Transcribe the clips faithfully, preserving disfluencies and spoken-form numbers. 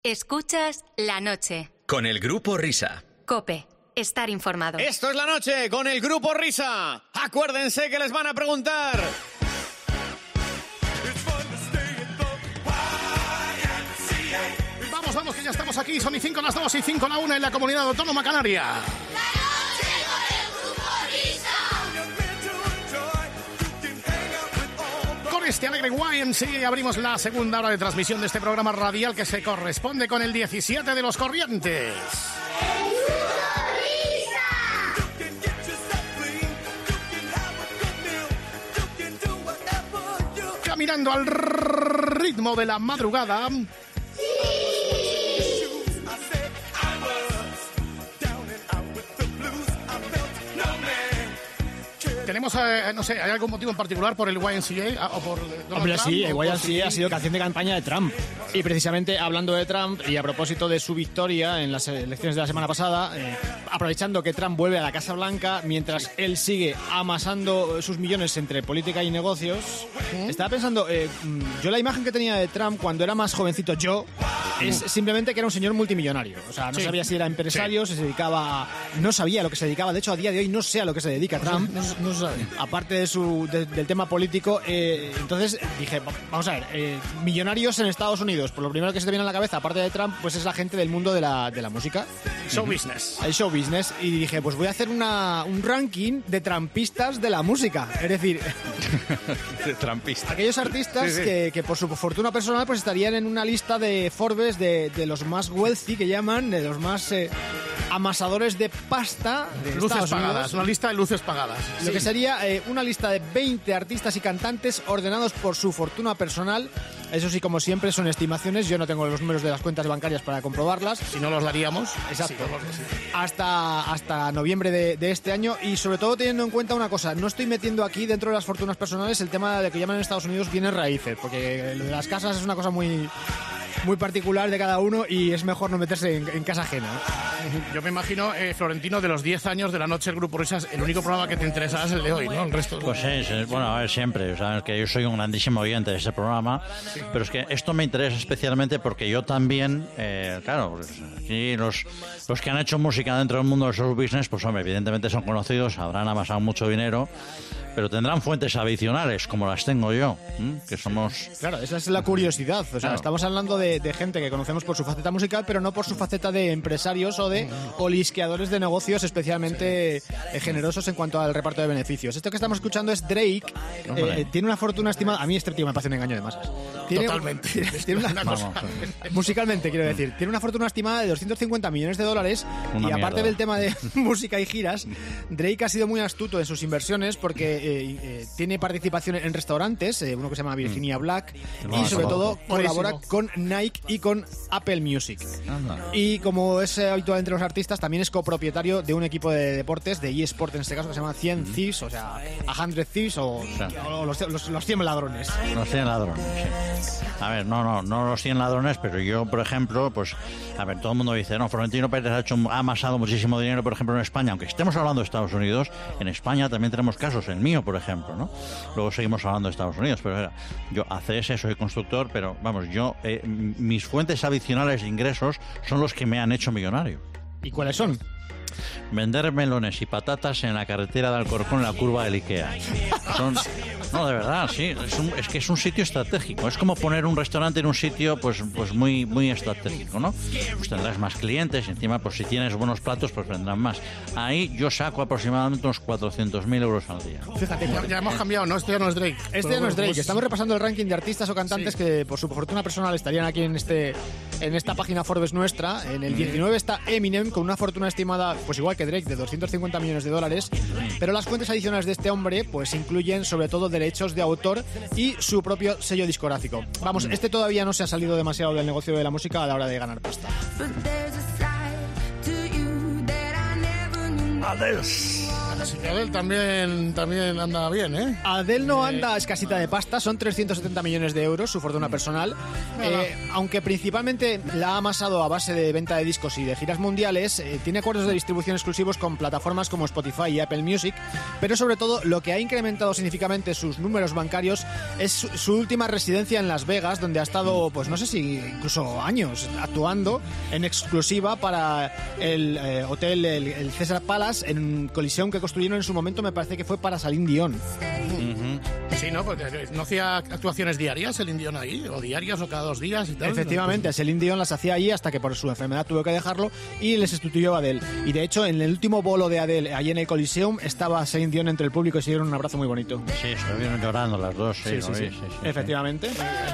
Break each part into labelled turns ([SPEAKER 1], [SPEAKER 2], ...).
[SPEAKER 1] Escuchas La Noche.
[SPEAKER 2] Con el Grupo Risa.
[SPEAKER 1] COPE. Estar informado.
[SPEAKER 3] Esto es La Noche con el Grupo Risa. Acuérdense que les van a preguntar.
[SPEAKER 4] Vamos, vamos, que ya estamos aquí. Son y cinco las dos y cinco la una en la Comunidad Autónoma Canaria.
[SPEAKER 5] La Noche con el Grupo Risa.
[SPEAKER 4] Con este alegre Y M C A abrimos la segunda hora de transmisión de este programa radial que se corresponde con el diecisiete de los Corrientes. Caminando al ritmo de la madrugada. Tenemos, eh, no sé, ¿hay algún motivo en particular por el Y M C A o por Donald
[SPEAKER 6] Hombre,
[SPEAKER 4] Trump,
[SPEAKER 6] sí, el
[SPEAKER 4] o
[SPEAKER 6] Y M
[SPEAKER 4] por
[SPEAKER 6] C A ha
[SPEAKER 4] si...
[SPEAKER 6] sido canción de campaña de Trump. Y precisamente hablando de Trump y a propósito de su victoria en las elecciones de la semana pasada, eh, aprovechando que Trump vuelve a la Casa Blanca mientras él sigue amasando sus millones entre política y negocios, ¿Mm? estaba pensando, eh, yo la imagen que tenía de Trump cuando era más jovencito yo es simplemente que era un señor multimillonario. O sea, no sí. sabía si era empresario, sí. si se dedicaba... No sabía a lo que se dedicaba. De hecho, a día de hoy no sé a lo que se dedica Trump.
[SPEAKER 4] No, no, no sabe.
[SPEAKER 6] Aparte de su, de, del tema político, eh, entonces dije, vamos a ver, eh, millonarios en Estados Unidos, por lo primero que se te viene a la cabeza, aparte de Trump, pues es la gente del mundo de la, de la música.
[SPEAKER 4] Show business.
[SPEAKER 6] El show business. Y dije, pues voy a hacer una, un ranking de trampistas de la música. Es decir...
[SPEAKER 2] de trampistas.
[SPEAKER 6] Aquellos artistas sí, sí. Que, que por su fortuna personal pues estarían en una lista de Forbes de, de los más wealthy, que llaman, de los más... Eh, amasadores de pasta de
[SPEAKER 4] luces
[SPEAKER 6] Estados
[SPEAKER 4] pagadas,
[SPEAKER 6] Unidos.
[SPEAKER 4] Una lista de luces pagadas.
[SPEAKER 6] Lo sí. que sería eh, una lista de veinte artistas y cantantes ordenados por su fortuna personal. Eso sí, como siempre, son estimaciones. Yo no tengo los números de las cuentas bancarias para comprobarlas.
[SPEAKER 4] Si no los daríamos.
[SPEAKER 6] Exacto.
[SPEAKER 4] Sí, los, sí.
[SPEAKER 6] Hasta, hasta noviembre de, de este año. Y sobre todo teniendo en cuenta una cosa. No estoy metiendo aquí dentro de las fortunas personales el tema de que llaman en Estados Unidos bienes raíces. Porque lo de las casas es una cosa muy... muy particular de cada uno y es mejor no meterse en, en casa ajena.
[SPEAKER 4] Yo me imagino, eh, Florentino, de los diez años de La Noche del Grupo Risas, el único programa que te interesará es el de hoy, ¿no? El resto...
[SPEAKER 7] Pues sí, sí, bueno, a ver, siempre, o sea, es que yo soy un grandísimo oyente de ese programa, sí. Pero es que esto me interesa especialmente porque yo también, eh, claro, pues aquí los, los que han hecho música dentro del mundo del show business, pues hombre, evidentemente son conocidos, habrán amasado mucho dinero, pero tendrán fuentes adicionales, como las tengo yo, ¿m? Que somos...
[SPEAKER 6] Claro, esa es la curiosidad, o sea, claro. Estamos hablando de, de gente que conocemos por su faceta musical, pero no por su faceta de empresarios o de olisqueadores de negocios especialmente sí. eh, generosos en cuanto al reparto de beneficios. Esto que estamos escuchando es Drake, eh, tiene una fortuna estimada, a mí este tío me parece un engaño de masas. Tiene,
[SPEAKER 4] Totalmente.
[SPEAKER 6] Tiene, tiene una, Vamos, musicalmente, quiero decir, tiene una fortuna estimada de doscientos cincuenta millones de dólares una y aparte mierda. Del tema de música y giras, Drake ha sido muy astuto en sus inversiones porque Eh, eh, tiene participación en restaurantes, eh, uno que se llama Virginia mm. Black, y sobre todo colabora con Nike y con Apple Music. Anda. Y como es eh, habitual entre los artistas, también es copropietario de un equipo de deportes, de eSport en este caso, que se llama cien mm. Thieves, o sea, a hundred Thieves o, o, sea. o los, los, los cien ladrones.
[SPEAKER 7] Los cien ladrones, sí. A ver, no, no, no los cien ladrones, pero yo, por ejemplo, pues, a ver, todo el mundo dice, no, Florentino Pérez ha, hecho, ha amasado muchísimo dinero, por ejemplo, en España, aunque estemos hablando de Estados Unidos, en España también tenemos casos, el mío, por ejemplo, ¿no? Luego seguimos hablando de Estados Unidos, pero era, yo A C S soy constructor, pero vamos, yo eh, mis fuentes adicionales de ingresos son los que me han hecho millonario.
[SPEAKER 6] ¿Y cuáles son?
[SPEAKER 7] Vender melones y patatas en la carretera de Alcorcón en la curva del Ikea. Son, no, de verdad, sí, es, un, es que es un sitio estratégico. Es como poner un restaurante en un sitio pues, pues muy, muy estratégico, ¿no? Pues tendrás más clientes y encima, pues si tienes buenos platos, pues vendrán más. Ahí yo saco aproximadamente unos cuatrocientos mil euros al día.
[SPEAKER 4] Fíjate, ya, ya hemos cambiado, ¿no? Este ya no es Drake.
[SPEAKER 6] Este ya no es Drake. Estamos repasando el ranking de artistas o cantantes sí. que por su fortuna personal estarían aquí en este en esta página Forbes nuestra. En el diecinueve está Eminem con una fortuna estimada, pues igual que Drake, de doscientos cincuenta millones de dólares, pero las fuentes adicionales de este hombre pues incluyen sobre todo derechos de autor y su propio sello discográfico. Vamos, este todavía no se ha salido demasiado del negocio de la música a la hora de ganar pasta.
[SPEAKER 7] Adiós.
[SPEAKER 4] Así que Adele también, también anda bien, ¿eh?
[SPEAKER 6] Adele no anda escasita de pasta, son trescientos setenta millones de euros, su fortuna personal. Eh, aunque principalmente la ha amasado a base de venta de discos y de giras mundiales, eh, tiene acuerdos de distribución exclusivos con plataformas como Spotify y Apple Music, pero sobre todo lo que ha incrementado significativamente sus números bancarios es su, su última residencia en Las Vegas, donde ha estado, pues no sé si incluso años, actuando en exclusiva para el eh, hotel, el, el César Palace, en colisión que construyeron en su momento, me parece que fue para Celine Dion.
[SPEAKER 7] Uh-huh.
[SPEAKER 4] Sí, ¿no? Porque no hacía actuaciones diarias Celine Dion ahí, o diarias o cada dos días y tal.
[SPEAKER 6] Efectivamente,
[SPEAKER 4] ¿no?
[SPEAKER 6] Celine Dion las hacía ahí hasta que por su enfermedad tuvo que dejarlo y le sustituyó a Adele. Y de hecho, en el último bolo de Adele, allí en el Coliseum, estaba Celine Dion entre el público y se dieron un abrazo muy bonito.
[SPEAKER 7] Sí, estuvieron llorando las dos. Sí,
[SPEAKER 6] Sí,
[SPEAKER 7] sí,
[SPEAKER 6] sí,
[SPEAKER 7] sí,
[SPEAKER 6] sí.
[SPEAKER 7] sí, sí.
[SPEAKER 6] Efectivamente.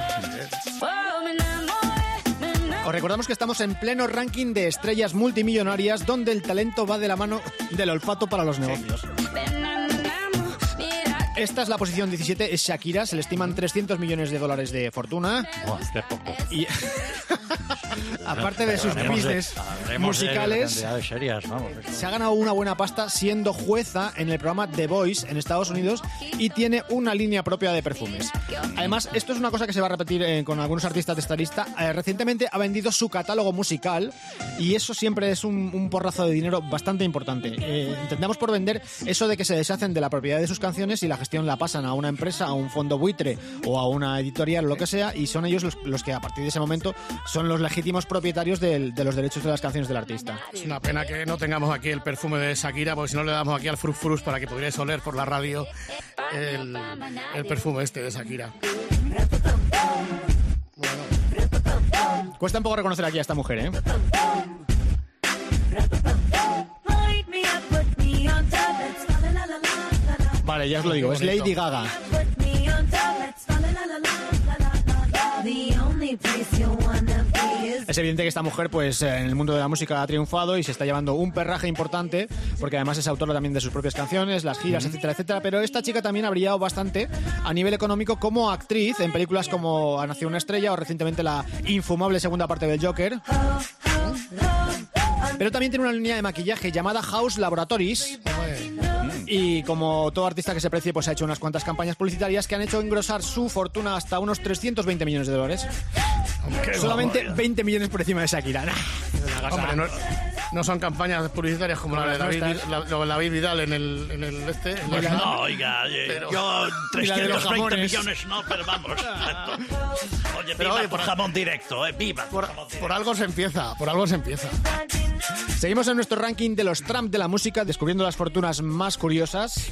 [SPEAKER 6] Os recordamos que estamos en pleno ranking de estrellas multimillonarias donde el talento va de la mano del olfato para los negocios. Esta es la posición diecisiete, es Shakira, se le estiman trescientos millones de dólares de fortuna.
[SPEAKER 7] Buah, qué poco.
[SPEAKER 6] Y aparte de sus
[SPEAKER 7] Hablemos de-
[SPEAKER 6] business
[SPEAKER 7] hablemos de
[SPEAKER 6] musicales,
[SPEAKER 7] cantidades serias, vamos.
[SPEAKER 6] se ha ganado una buena pasta siendo jueza en el programa The Voice en Estados Unidos y tiene una línea propia de perfumes. Además, esto es una cosa que se va a repetir eh, con algunos artistas de esta lista. Eh, recientemente ha vendido su catálogo musical y eso siempre es un, un porrazo de dinero bastante importante. Eh, entendemos por vender eso de que se deshacen de la propiedad de sus canciones y la gestión la pasan a una empresa, a un fondo buitre o a una editorial o lo que sea, y son ellos los, los que a partir de ese momento son los legítimos propietarios del- de los derechos de las canciones del artista.
[SPEAKER 4] Es una pena que no tengamos aquí el perfume de Shakira, porque si no le damos aquí al Frus Frus para que pudierais oler por la radio el, el perfume este de Shakira.
[SPEAKER 6] Cuesta un poco reconocer aquí a esta mujer, ¿eh? Vale, ya os lo digo, es Lady Gaga. Es evidente que esta mujer, pues en el mundo de la música ha triunfado y se está llevando un perraje importante, porque además es autora también de sus propias canciones, las giras, etcétera, etcétera. Pero esta chica también ha brillado bastante a nivel económico como actriz en películas como Ha nacido una estrella o recientemente la infumable segunda parte del Joker. Pero también tiene una línea de maquillaje llamada House Laboratories. Y como todo artista que se precie, pues ha hecho unas cuantas campañas publicitarias que han hecho engrosar su fortuna hasta unos trescientos veinte millones de dólares. Solamente veinte millones por encima de Shakira.
[SPEAKER 4] Hombre, no, no son campañas publicitarias como la de
[SPEAKER 6] las
[SPEAKER 4] David,
[SPEAKER 6] nuestras.
[SPEAKER 4] la, lo de David Vidal en el, en el este. en el-
[SPEAKER 7] No, oiga, eh,
[SPEAKER 4] Pero-
[SPEAKER 7] yo
[SPEAKER 6] Y la de los
[SPEAKER 7] trescientos veinte
[SPEAKER 6] jamones.
[SPEAKER 7] millones no, pero vamos. Oye,
[SPEAKER 4] Pero,
[SPEAKER 7] viva
[SPEAKER 4] oye,
[SPEAKER 7] por
[SPEAKER 4] por-
[SPEAKER 7] jamón directo, eh, viva por
[SPEAKER 4] Por,
[SPEAKER 7] jamón directo.
[SPEAKER 4] por algo se empieza, por algo se empieza.
[SPEAKER 6] Seguimos en nuestro ranking de los Trump de la música, descubriendo las fortunas más curiosas.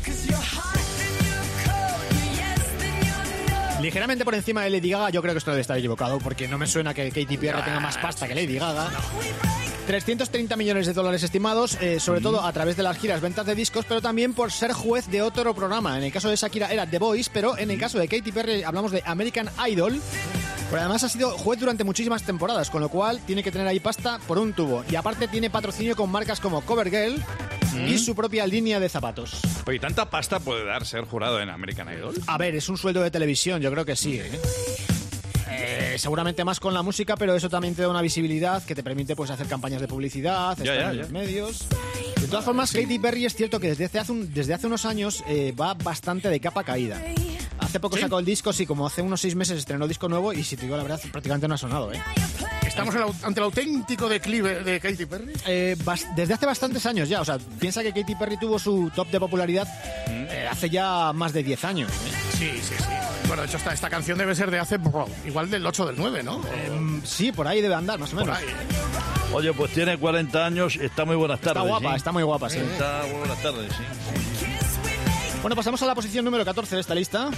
[SPEAKER 6] Ligeramente por encima de Lady Gaga, yo creo que esto debe estar equivocado, porque no me suena que Katy Perry tenga más pasta que Lady Gaga. trescientos treinta millones de dólares estimados, eh, sobre todo a través de las giras, ventas de discos, pero también por ser juez de otro programa. En el caso de Shakira era The Voice, pero en el caso de Katy Perry hablamos de American Idol. Pero además ha sido juez durante muchísimas temporadas, con lo cual tiene que tener ahí pasta por un tubo. Y aparte tiene patrocinio con marcas como CoverGirl y su propia línea de zapatos.
[SPEAKER 2] Pues, ¿y tanta pasta puede dar ser jurado en American Idol?
[SPEAKER 6] A ver, es un sueldo de televisión, yo creo que sí, ¿eh? Eh, seguramente más con la música, pero eso también te da una visibilidad que te permite pues hacer campañas de publicidad,
[SPEAKER 2] Ya,
[SPEAKER 6] estar
[SPEAKER 2] ya,
[SPEAKER 6] en
[SPEAKER 2] ya.
[SPEAKER 6] los medios. De todas formas, Katy Perry es cierto que desde hace, un- desde hace unos años eh, va bastante de capa caída. Hace poco sacó el disco, sí, como hace unos seis meses estrenó disco nuevo y si te digo la verdad, prácticamente no ha sonado, ¿eh?
[SPEAKER 4] Estamos en el au- ante el auténtico declive de Katy Perry.
[SPEAKER 6] Eh, bas- desde hace bastantes años ya, o sea, piensa que Katy Perry tuvo su top de popularidad eh, hace ya más de diez años. ¿eh?
[SPEAKER 4] Sí, sí, sí. Bueno, de hecho, esta, esta canción debe ser de hace bro, igual del ocho del nueve, ¿no?
[SPEAKER 6] Mm, sí, por ahí debe andar, más o
[SPEAKER 4] Por
[SPEAKER 6] menos.
[SPEAKER 4] ahí.
[SPEAKER 8] Oye, pues tiene cuarenta años, está muy buenas
[SPEAKER 6] Está
[SPEAKER 8] tardes.
[SPEAKER 6] guapa,
[SPEAKER 8] ¿sí?
[SPEAKER 6] está muy guapa, sí.
[SPEAKER 8] Está muy buenas tardes, sí.
[SPEAKER 6] Bueno, pasamos a la posición número catorce de esta lista.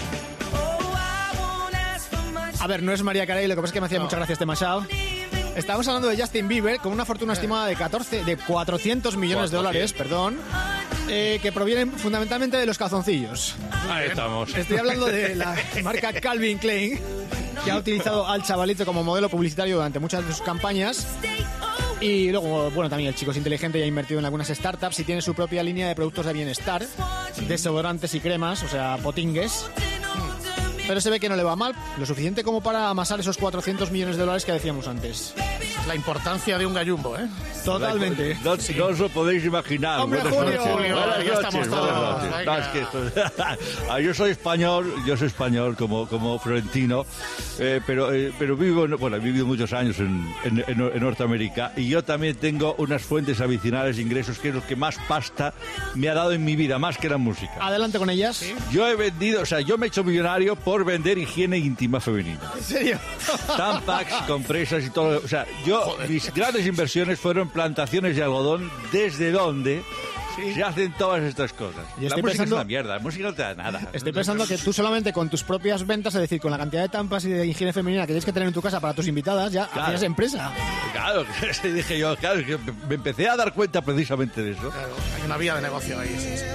[SPEAKER 6] A ver, no es María Carey, lo que pasa es que me hacía mucha gracia este mashup. Estamos hablando de Justin Bieber con una fortuna estimada de catorce, de cuatrocientos millones de dólares, perdón, eh, que provienen fundamentalmente de los calzoncillos.
[SPEAKER 2] Ahí estamos.
[SPEAKER 6] Estoy hablando de la marca Calvin Klein, que ha utilizado al chavalito como modelo publicitario durante muchas de sus campañas. Y luego, bueno, también el chico es inteligente y ha invertido en algunas startups y tiene su propia línea de productos de bienestar, desodorantes y cremas, o sea, potingues. Pero se ve que no le va mal, lo suficiente como para amasar esos cuatrocientos millones de dólares que decíamos antes.
[SPEAKER 4] La importancia de un gallumbo, ¿eh?
[SPEAKER 6] Totalmente.
[SPEAKER 8] No, no os lo podéis imaginar.
[SPEAKER 6] Hombre,
[SPEAKER 8] Buenas
[SPEAKER 6] Julio,
[SPEAKER 8] noches.
[SPEAKER 4] Julio,
[SPEAKER 8] Buenas
[SPEAKER 4] ya
[SPEAKER 8] noches,
[SPEAKER 4] estamos
[SPEAKER 8] buenas
[SPEAKER 4] todos,
[SPEAKER 8] noches.
[SPEAKER 4] venga.
[SPEAKER 8] No, es que esto- Ah, yo soy español, yo soy español como, como florentino, eh, pero, eh, pero vivo, en- bueno, he vivido muchos años en, en- en- en Norteamérica y yo también tengo unas fuentes adicionales de ingresos que es lo que más pasta me ha dado en mi vida, más que la música.
[SPEAKER 6] Adelante con ellas.
[SPEAKER 8] Yo he vendido, o sea, yo me he hecho millonario por vender higiene íntima femenina.
[SPEAKER 6] ¿En serio?
[SPEAKER 8] Tampax, compresas y todo. O sea, yo, mis grandes inversiones fueron plantaciones de algodón, desde donde se hacen todas estas cosas.
[SPEAKER 6] Yo
[SPEAKER 8] La
[SPEAKER 6] estoy
[SPEAKER 8] música
[SPEAKER 6] pensando-
[SPEAKER 8] es una mierda, la música no te da nada.
[SPEAKER 6] Estoy pensando que tú solamente con tus propias ventas, es decir, con la cantidad de tampas y de higiene femenina que tienes que tener en tu casa para tus invitadas, ya
[SPEAKER 8] Claro.
[SPEAKER 6] hacías empresa.
[SPEAKER 8] Claro, que dije yo, claro, que me empecé a dar cuenta precisamente de eso.
[SPEAKER 4] Claro, hay una vía de negocio ahí, sí, sí.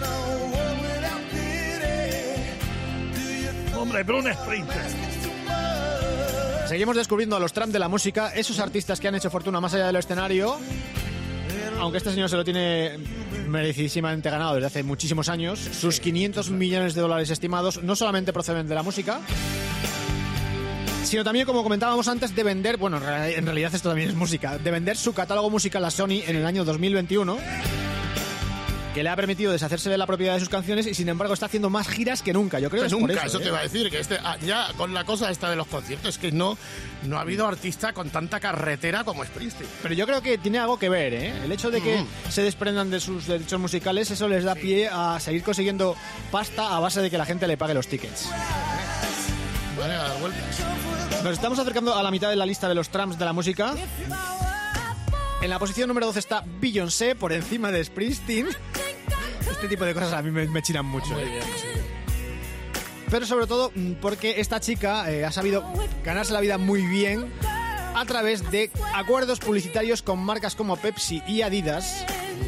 [SPEAKER 8] Hombre, pero un sprinter.
[SPEAKER 6] Seguimos descubriendo a los Trump de la música, esos artistas que han hecho fortuna más allá del escenario. Aunque este señor se lo tiene merecidísimamente ganado desde hace muchísimos años, sus quinientos millones de dólares estimados no solamente proceden de la música, sino también, como comentábamos antes, de vender, bueno, en real- en realidad esto también es música, de vender su catálogo musical a Sony en el año dos mil veintiuno, que le ha permitido deshacerse de la propiedad de sus canciones y, sin embargo, está haciendo más giras que nunca. Yo creo que es por
[SPEAKER 4] nunca,
[SPEAKER 6] eso,
[SPEAKER 4] eso
[SPEAKER 6] ¿eh?
[SPEAKER 4] te iba a decir, que este, ah, ya con la cosa esta de los conciertos, que no, no ha habido artista con tanta carretera como Springsteen.
[SPEAKER 6] Pero yo creo que tiene algo que ver, ¿eh? El hecho de que
[SPEAKER 4] Mm.
[SPEAKER 6] se desprendan de sus derechos musicales, eso les da pie a seguir consiguiendo pasta a base de que la gente le pague los tickets.
[SPEAKER 4] Vale, a dar vueltas.
[SPEAKER 6] Nos estamos acercando a la mitad de la lista de los trams de la música. En la posición número doce está Beyoncé, por encima de Springsteen. Este tipo de cosas a mí me, me chinan mucho. ¿eh? Pero sobre todo mm, porque esta chica eh, ha sabido ganarse la vida muy bien a través de acuerdos publicitarios con marcas como Pepsi y Adidas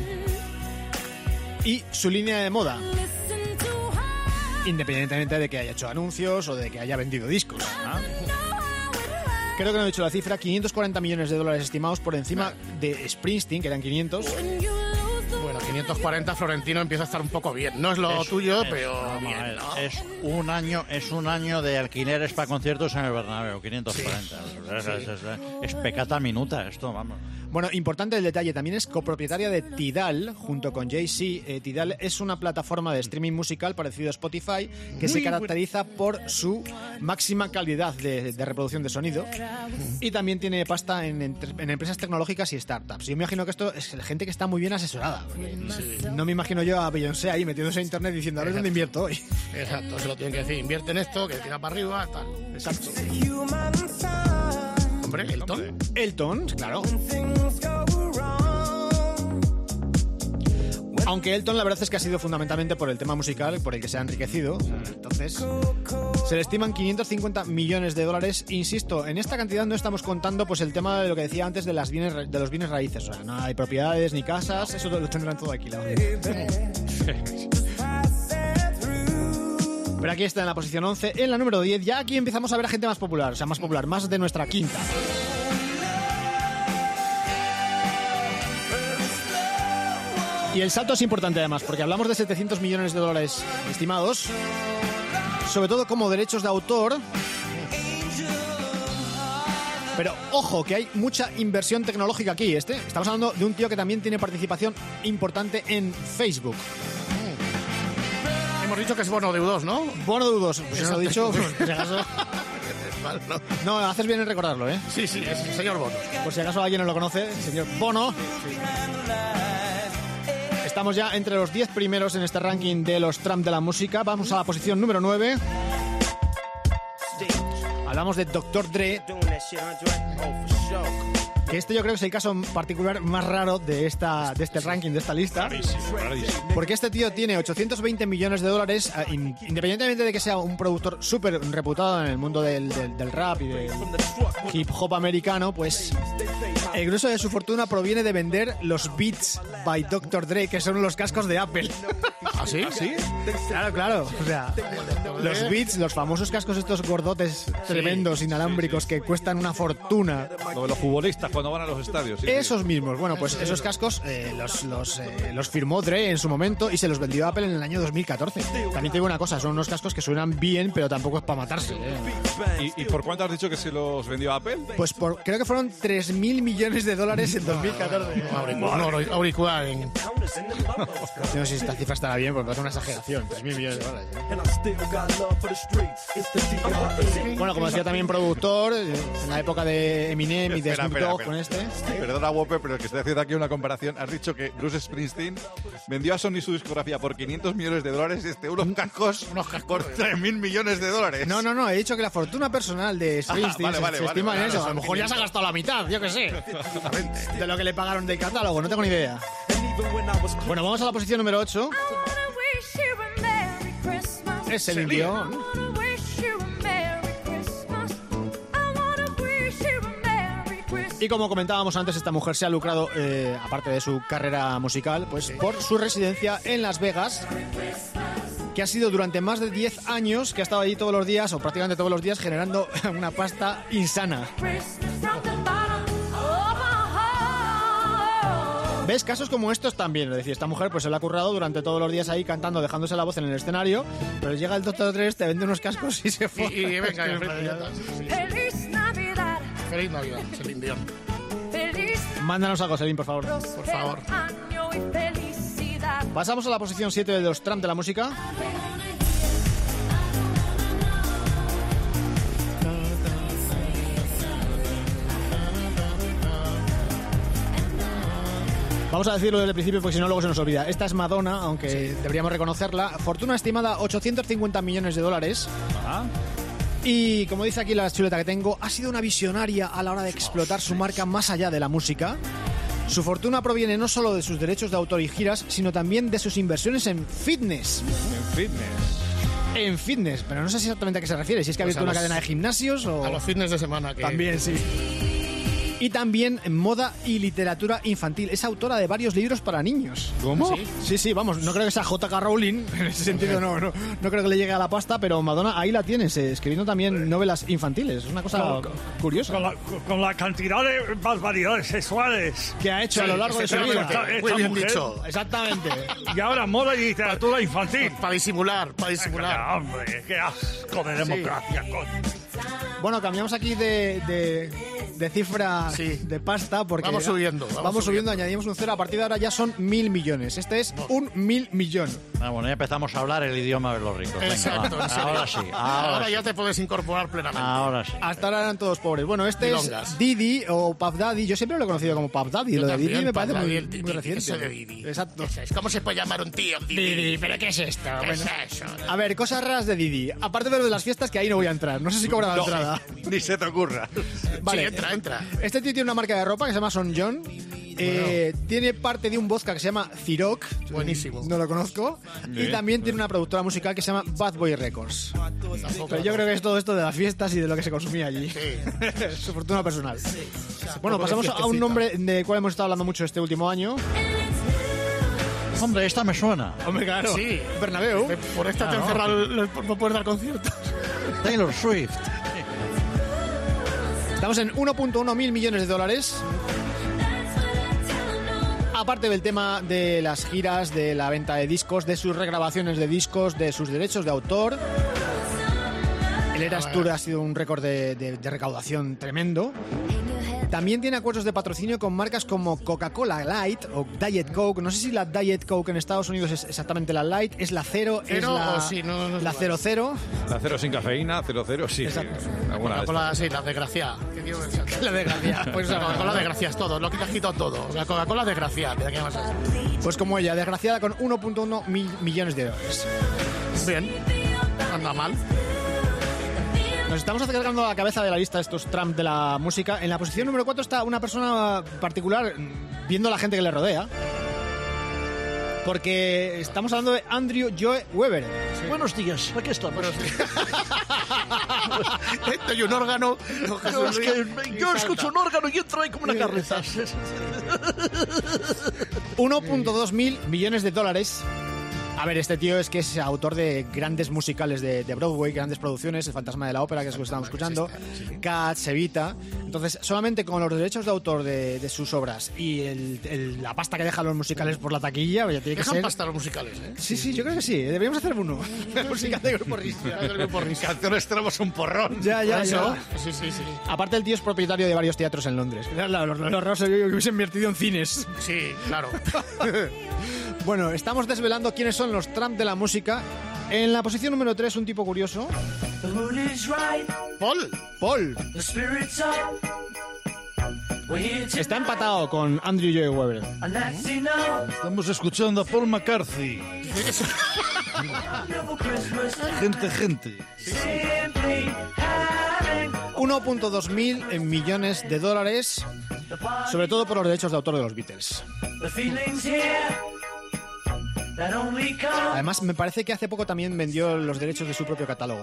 [SPEAKER 6] y su línea de moda, independientemente de que haya hecho anuncios o de que haya vendido discos, ¿no? Creo que no he dicho la cifra, quinientos cuarenta millones de dólares estimados por encima de Springsteen, que eran quinientos.
[SPEAKER 4] Bueno, quinientos cuarenta Florentino empieza a estar un poco bien. No es lo
[SPEAKER 7] Es-
[SPEAKER 4] tuyo,
[SPEAKER 7] es-
[SPEAKER 4] pero
[SPEAKER 7] vamos a
[SPEAKER 4] bien,
[SPEAKER 7] ver,
[SPEAKER 4] ¿no?
[SPEAKER 7] es un año es un año de alquileres para conciertos en el Bernabéu, quinientos cuarenta. Es, es- es- es pecata minuta esto, vamos.
[SPEAKER 6] Bueno, importante el detalle, también es copropietaria de Tidal, junto con Jay-Z. Eh, Tidal es una plataforma de streaming musical parecido a Spotify, que se caracteriza por su máxima calidad de, de reproducción de sonido, y también tiene pasta en, entre- en empresas tecnológicas y startups. Yo me imagino que esto es gente que está muy bien asesorada. porque No me imagino yo a Beyoncé ahí metiéndose en internet diciendo, a ver dónde invierto hoy.
[SPEAKER 4] Exacto, se lo tienen que decir. Invierte en esto, que tira para arriba, tal.
[SPEAKER 6] Exacto.
[SPEAKER 4] Hombre, Elton.
[SPEAKER 6] Elton, claro. Aunque Elton la verdad es que ha sido fundamentalmente por el tema musical por el que se ha enriquecido. Entonces, se le estiman quinientos cincuenta millones de dólares. Insisto, en esta cantidad no estamos contando pues el tema de lo que decía antes de, las bienes, ra- de los bienes raíces. O sea, no hay propiedades ni casas, eso lo tendrán todo alquilado. Pero aquí está en la posición once. En la número diez, ya aquí empezamos a ver a gente más popular. O sea, más popular, más de nuestra quinta. Y el salto es importante además, porque hablamos de setecientos millones de dólares estimados, sobre todo como derechos de autor. Pero ojo, que hay mucha inversión tecnológica aquí. Este, estamos hablando de un tío que también tiene participación importante en Facebook.
[SPEAKER 4] Hemos dicho que es bono de U dos, ¿no?
[SPEAKER 6] Bono de U dos, pues eso lo he dicho. Pues, por si acaso-
[SPEAKER 4] Vale, ¿no?
[SPEAKER 6] no, haces bien en recordarlo, ¿eh?
[SPEAKER 4] Sí, sí, es el señor Bono.
[SPEAKER 6] Por si acaso alguien no lo conoce, el señor Bono. Estamos ya entre los diez primeros en este ranking de los Trump de la música. Vamos a la posición número nueve. Hablamos de doctor Dre, que este yo creo que es el caso particular más raro de, esta, de este ranking, de esta lista. Porque este tío tiene ochocientos veinte millones de dólares, eh, in- independientemente de que sea un productor súper reputado en el mundo del, del- del rap y del hip hop americano, pues el grueso de su fortuna proviene de vender los Beats by doctor Dre, que son los cascos de Apple.
[SPEAKER 4] ¿Ah, sí? ¿Sí?
[SPEAKER 6] Claro, claro. O sea, los Beats, los famosos cascos estos gordotes tremendos, inalámbricos, que cuestan una fortuna.
[SPEAKER 2] Lo de los futbolistas cuando van a los estadios. sí, sí.
[SPEAKER 6] Esos mismos, bueno, pues esos cascos eh, los, los, eh, los firmó Dre en su momento y se los vendió Apple en el año dos mil catorce. También te digo una cosa, son unos cascos que suenan bien, pero tampoco es para matarse. ¿eh?
[SPEAKER 2] ¿Y, ¿Y por cuánto has dicho que se los vendió a Apple?
[SPEAKER 6] Pues por, creo que fueron tres mil millones de dólares en dos mil catorce.
[SPEAKER 4] Auricular.
[SPEAKER 6] No sé si esta cifra estará bien, porque es una exageración. tres mil millones de dólares. Bueno, como decía también productor, en la época de Eminem y de
[SPEAKER 2] Espera,
[SPEAKER 6] Snoop
[SPEAKER 2] espera,
[SPEAKER 6] Dogg
[SPEAKER 2] espera.
[SPEAKER 6] con este.
[SPEAKER 2] Perdona, Wope, pero que estoy haciendo aquí una comparación. Has dicho que Bruce Springsteen vendió a Sony su discografía por quinientos millones de dólares y este unos cascos,
[SPEAKER 4] Unos cascos
[SPEAKER 2] por tres mil millones de dólares.
[SPEAKER 6] No, no, no, he dicho que la fortuna personal de Springsteen
[SPEAKER 2] vale, vale,
[SPEAKER 6] se, se
[SPEAKER 2] vale,
[SPEAKER 6] estima
[SPEAKER 2] vale,
[SPEAKER 6] en eso.
[SPEAKER 2] vale,
[SPEAKER 6] A lo mejor ya se ha gastado la mitad, yo qué sé. De lo que le pagaron del catálogo, no tengo ni idea. Bueno, vamos a la posición número ocho. Es Celine Dion. Y como comentábamos antes, esta mujer se ha lucrado, eh, aparte de su carrera musical, pues por su residencia en Las Vegas, que ha sido durante más de diez años, que ha estado allí todos los días, o prácticamente todos los días, generando una pasta insana. ¿Ves? Casos como estos también. Es decir, esta mujer pues se la ha currado durante todos los días ahí cantando, dejándose la voz en el escenario, pero llega el Doctor Dre, te vende unos cascos y se fue.
[SPEAKER 4] Y, y venga, Feliz Navidad. Feliz Navidad, Celine Dion.
[SPEAKER 6] Mándanos algo, Celine, por favor.
[SPEAKER 4] Por favor.
[SPEAKER 6] Pasamos a la posición siete de los Trump de la música. Vamos a decirlo desde el principio porque si no luego se nos olvida. Esta es Madonna, aunque sí, deberíamos reconocerla. Fortuna estimada ochocientos cincuenta millones de dólares.
[SPEAKER 2] Ah.
[SPEAKER 6] Y como dice aquí la chuleta que tengo, ha sido una visionaria a la hora de explotar su marca más allá de la música. Su fortuna proviene no solo de sus derechos de autor y giras, sino también de sus inversiones en fitness.
[SPEAKER 2] En fitness.
[SPEAKER 6] En fitness, pero no sé exactamente a qué se refiere. Si es que ha
[SPEAKER 4] Pues
[SPEAKER 6] abierto una
[SPEAKER 4] los,
[SPEAKER 6] cadena de gimnasios o...
[SPEAKER 4] A los fitness de semana. Que...
[SPEAKER 6] También, sí. Y también en moda y literatura infantil. Es autora de varios libros para niños.
[SPEAKER 2] ¿Cómo?
[SPEAKER 6] Sí, sí, sí, vamos, no creo que sea J K Rowling, en ese sentido no, no, no creo que le llegue a la pasta, pero Madonna ahí la tienes, eh, escribiendo también novelas infantiles. Es una cosa
[SPEAKER 9] con,
[SPEAKER 6] curiosa.
[SPEAKER 9] Con la, con la cantidad de barbaridades sexuales
[SPEAKER 6] que ha hecho
[SPEAKER 4] sí,
[SPEAKER 6] a lo largo de su vida.
[SPEAKER 9] Esta, esta
[SPEAKER 4] Muy bien
[SPEAKER 9] mujer,
[SPEAKER 4] dicho.
[SPEAKER 6] Exactamente.
[SPEAKER 9] Y ahora moda y literatura infantil.
[SPEAKER 4] Para disimular, para disimular.
[SPEAKER 9] Hombre, qué asco de democracia, sí. Coño.
[SPEAKER 6] Bueno, cambiamos aquí de, de, de cifra
[SPEAKER 4] sí.
[SPEAKER 6] de pasta porque
[SPEAKER 4] vamos subiendo, vamos,
[SPEAKER 6] vamos subiendo,
[SPEAKER 4] subiendo,
[SPEAKER 6] añadimos un cero, a partir de ahora ya son mil millones. Este es un mil millón.
[SPEAKER 7] Ah, bueno, ya empezamos a hablar el idioma de los ricos. Venga,
[SPEAKER 4] Exacto,
[SPEAKER 7] va.
[SPEAKER 4] en serio.
[SPEAKER 7] Ahora sí. Ahora,
[SPEAKER 4] Ahora
[SPEAKER 7] sí.
[SPEAKER 4] ya te puedes incorporar plenamente.
[SPEAKER 7] Ahora sí.
[SPEAKER 6] Hasta ahora eran todos pobres. Bueno, este
[SPEAKER 4] Milongas.
[SPEAKER 6] es Didi o Puff Daddy. Yo siempre lo he conocido como Puff Daddy.
[SPEAKER 4] Yo
[SPEAKER 6] Lo de
[SPEAKER 4] también,
[SPEAKER 6] Didi me
[SPEAKER 4] Puff
[SPEAKER 6] parece
[SPEAKER 4] Daddy,
[SPEAKER 6] muy,
[SPEAKER 4] el Didi,
[SPEAKER 6] muy reciente.
[SPEAKER 4] eso de Didi.
[SPEAKER 6] Exacto.
[SPEAKER 4] Eso es. ¿Cómo se puede llamar un tío? Didi.
[SPEAKER 6] Didi, ¿pero qué es esto?
[SPEAKER 4] ¿Qué
[SPEAKER 6] Bueno.
[SPEAKER 4] es eso?
[SPEAKER 6] A ver, cosas raras de Didi. Aparte de lo de las fiestas, que ahí no voy a entrar. No sé si cobra la
[SPEAKER 2] No,
[SPEAKER 6] entrada.
[SPEAKER 2] ni se te ocurra.
[SPEAKER 6] Vale.
[SPEAKER 4] Sí, entra, entra.
[SPEAKER 6] Este tío tiene una marca de ropa que se llama Son John. Eh, tiene parte de un vodka que se llama Ciroc.
[SPEAKER 4] Buenísimo.
[SPEAKER 6] No lo conozco. Y también tiene una productora musical que se llama Bad Boy Records. Pero yo creo que es todo esto de las fiestas y de lo que se consumía allí.
[SPEAKER 4] Sí.
[SPEAKER 6] Su fortuna personal. Bueno,
[SPEAKER 4] Poco de
[SPEAKER 6] pasamos a un
[SPEAKER 4] fiestecita.
[SPEAKER 6] nombre del cual hemos estado hablando mucho este último año.
[SPEAKER 7] Hombre, esta me suena.
[SPEAKER 6] Hombre, claro.
[SPEAKER 4] Sí.
[SPEAKER 6] Bernabéu.
[SPEAKER 4] Eh, Por esta te
[SPEAKER 7] Claro.
[SPEAKER 4] encerran, el- no puedes dar conciertos.
[SPEAKER 7] Taylor Swift.
[SPEAKER 6] Estamos en uno punto uno mil millones de dólares. Aparte del tema de las giras, de la venta de discos, de sus regrabaciones de discos, de sus derechos de autor. El Eras Tour ha sido un récord de, de- de recaudación tremendo. También tiene acuerdos de patrocinio con marcas como Coca-Cola Light o Diet Coke. No sé si la Diet Coke en Estados Unidos es exactamente la Light, es la cero, es
[SPEAKER 4] Cero
[SPEAKER 6] la,
[SPEAKER 4] o sí, no, no es
[SPEAKER 6] la
[SPEAKER 4] igual.
[SPEAKER 6] cero cero.
[SPEAKER 2] La cero sin cafeína, cero cero, sí.
[SPEAKER 6] Exacto.
[SPEAKER 2] sí, alguna de
[SPEAKER 4] Coca-Cola,
[SPEAKER 2] estas.
[SPEAKER 4] sí, la desgraciada. ¿Qué digo?
[SPEAKER 6] La desgracia.
[SPEAKER 4] Pues la Coca-Cola desgracia es todo, lo que te has quitado todo. La Coca-Cola desgraciada, ¿de qué más hacer?
[SPEAKER 6] Pues como ella, desgraciada con uno punto uno mil millones de dólares.
[SPEAKER 4] Bien, anda mal.
[SPEAKER 6] Nos estamos acercando a la cabeza de la lista de estos Trump de la música. En la posición número cuatro está una persona particular, viendo a la gente que le rodea. Porque estamos hablando de Andrew Joe Weber.
[SPEAKER 7] Buenos días, aquí estamos.
[SPEAKER 4] Esto y un órgano.
[SPEAKER 7] No, es que yo escucho un órgano y entro ahí como una carreta.
[SPEAKER 6] uno punto dos mil millones de dólares. A ver, este tío es que es autor de grandes musicales de, de Broadway, grandes producciones, El fantasma de la ópera, que es lo que estamos escuchando, Cats, Evita. Entonces, solamente con los derechos de autor de, de sus obras y el, el, la pasta que dejan los musicales por la taquilla, ya tiene que
[SPEAKER 4] Dejan
[SPEAKER 6] ser...
[SPEAKER 4] pasta los musicales, ¿eh?
[SPEAKER 6] Sí, sí, yo creo que sí. Deberíamos hacer uno. Musical de Grupo Risa.
[SPEAKER 2] Canciones tenemos un porrón.
[SPEAKER 6] Ya, ya,
[SPEAKER 4] Eso.
[SPEAKER 6] ya.
[SPEAKER 4] Sí, sí, sí.
[SPEAKER 6] Aparte, el tío es propietario de varios teatros en Londres. Los, los, los raros que hubiesen invertido en cines.
[SPEAKER 4] Sí, claro.
[SPEAKER 6] Bueno, estamos desvelando quiénes son los Trump de la música. En la posición número tres, un tipo curioso.
[SPEAKER 4] Paul.
[SPEAKER 6] Paul. Está empatado con Andrew Lloyd Webber.
[SPEAKER 2] Estamos escuchando a Paul McCartney. gente, gente.
[SPEAKER 6] uno punto dos mil millones de dólares, sobre todo por los derechos de autor de los Beatles. Además, me parece que hace poco también vendió los derechos de su propio catálogo.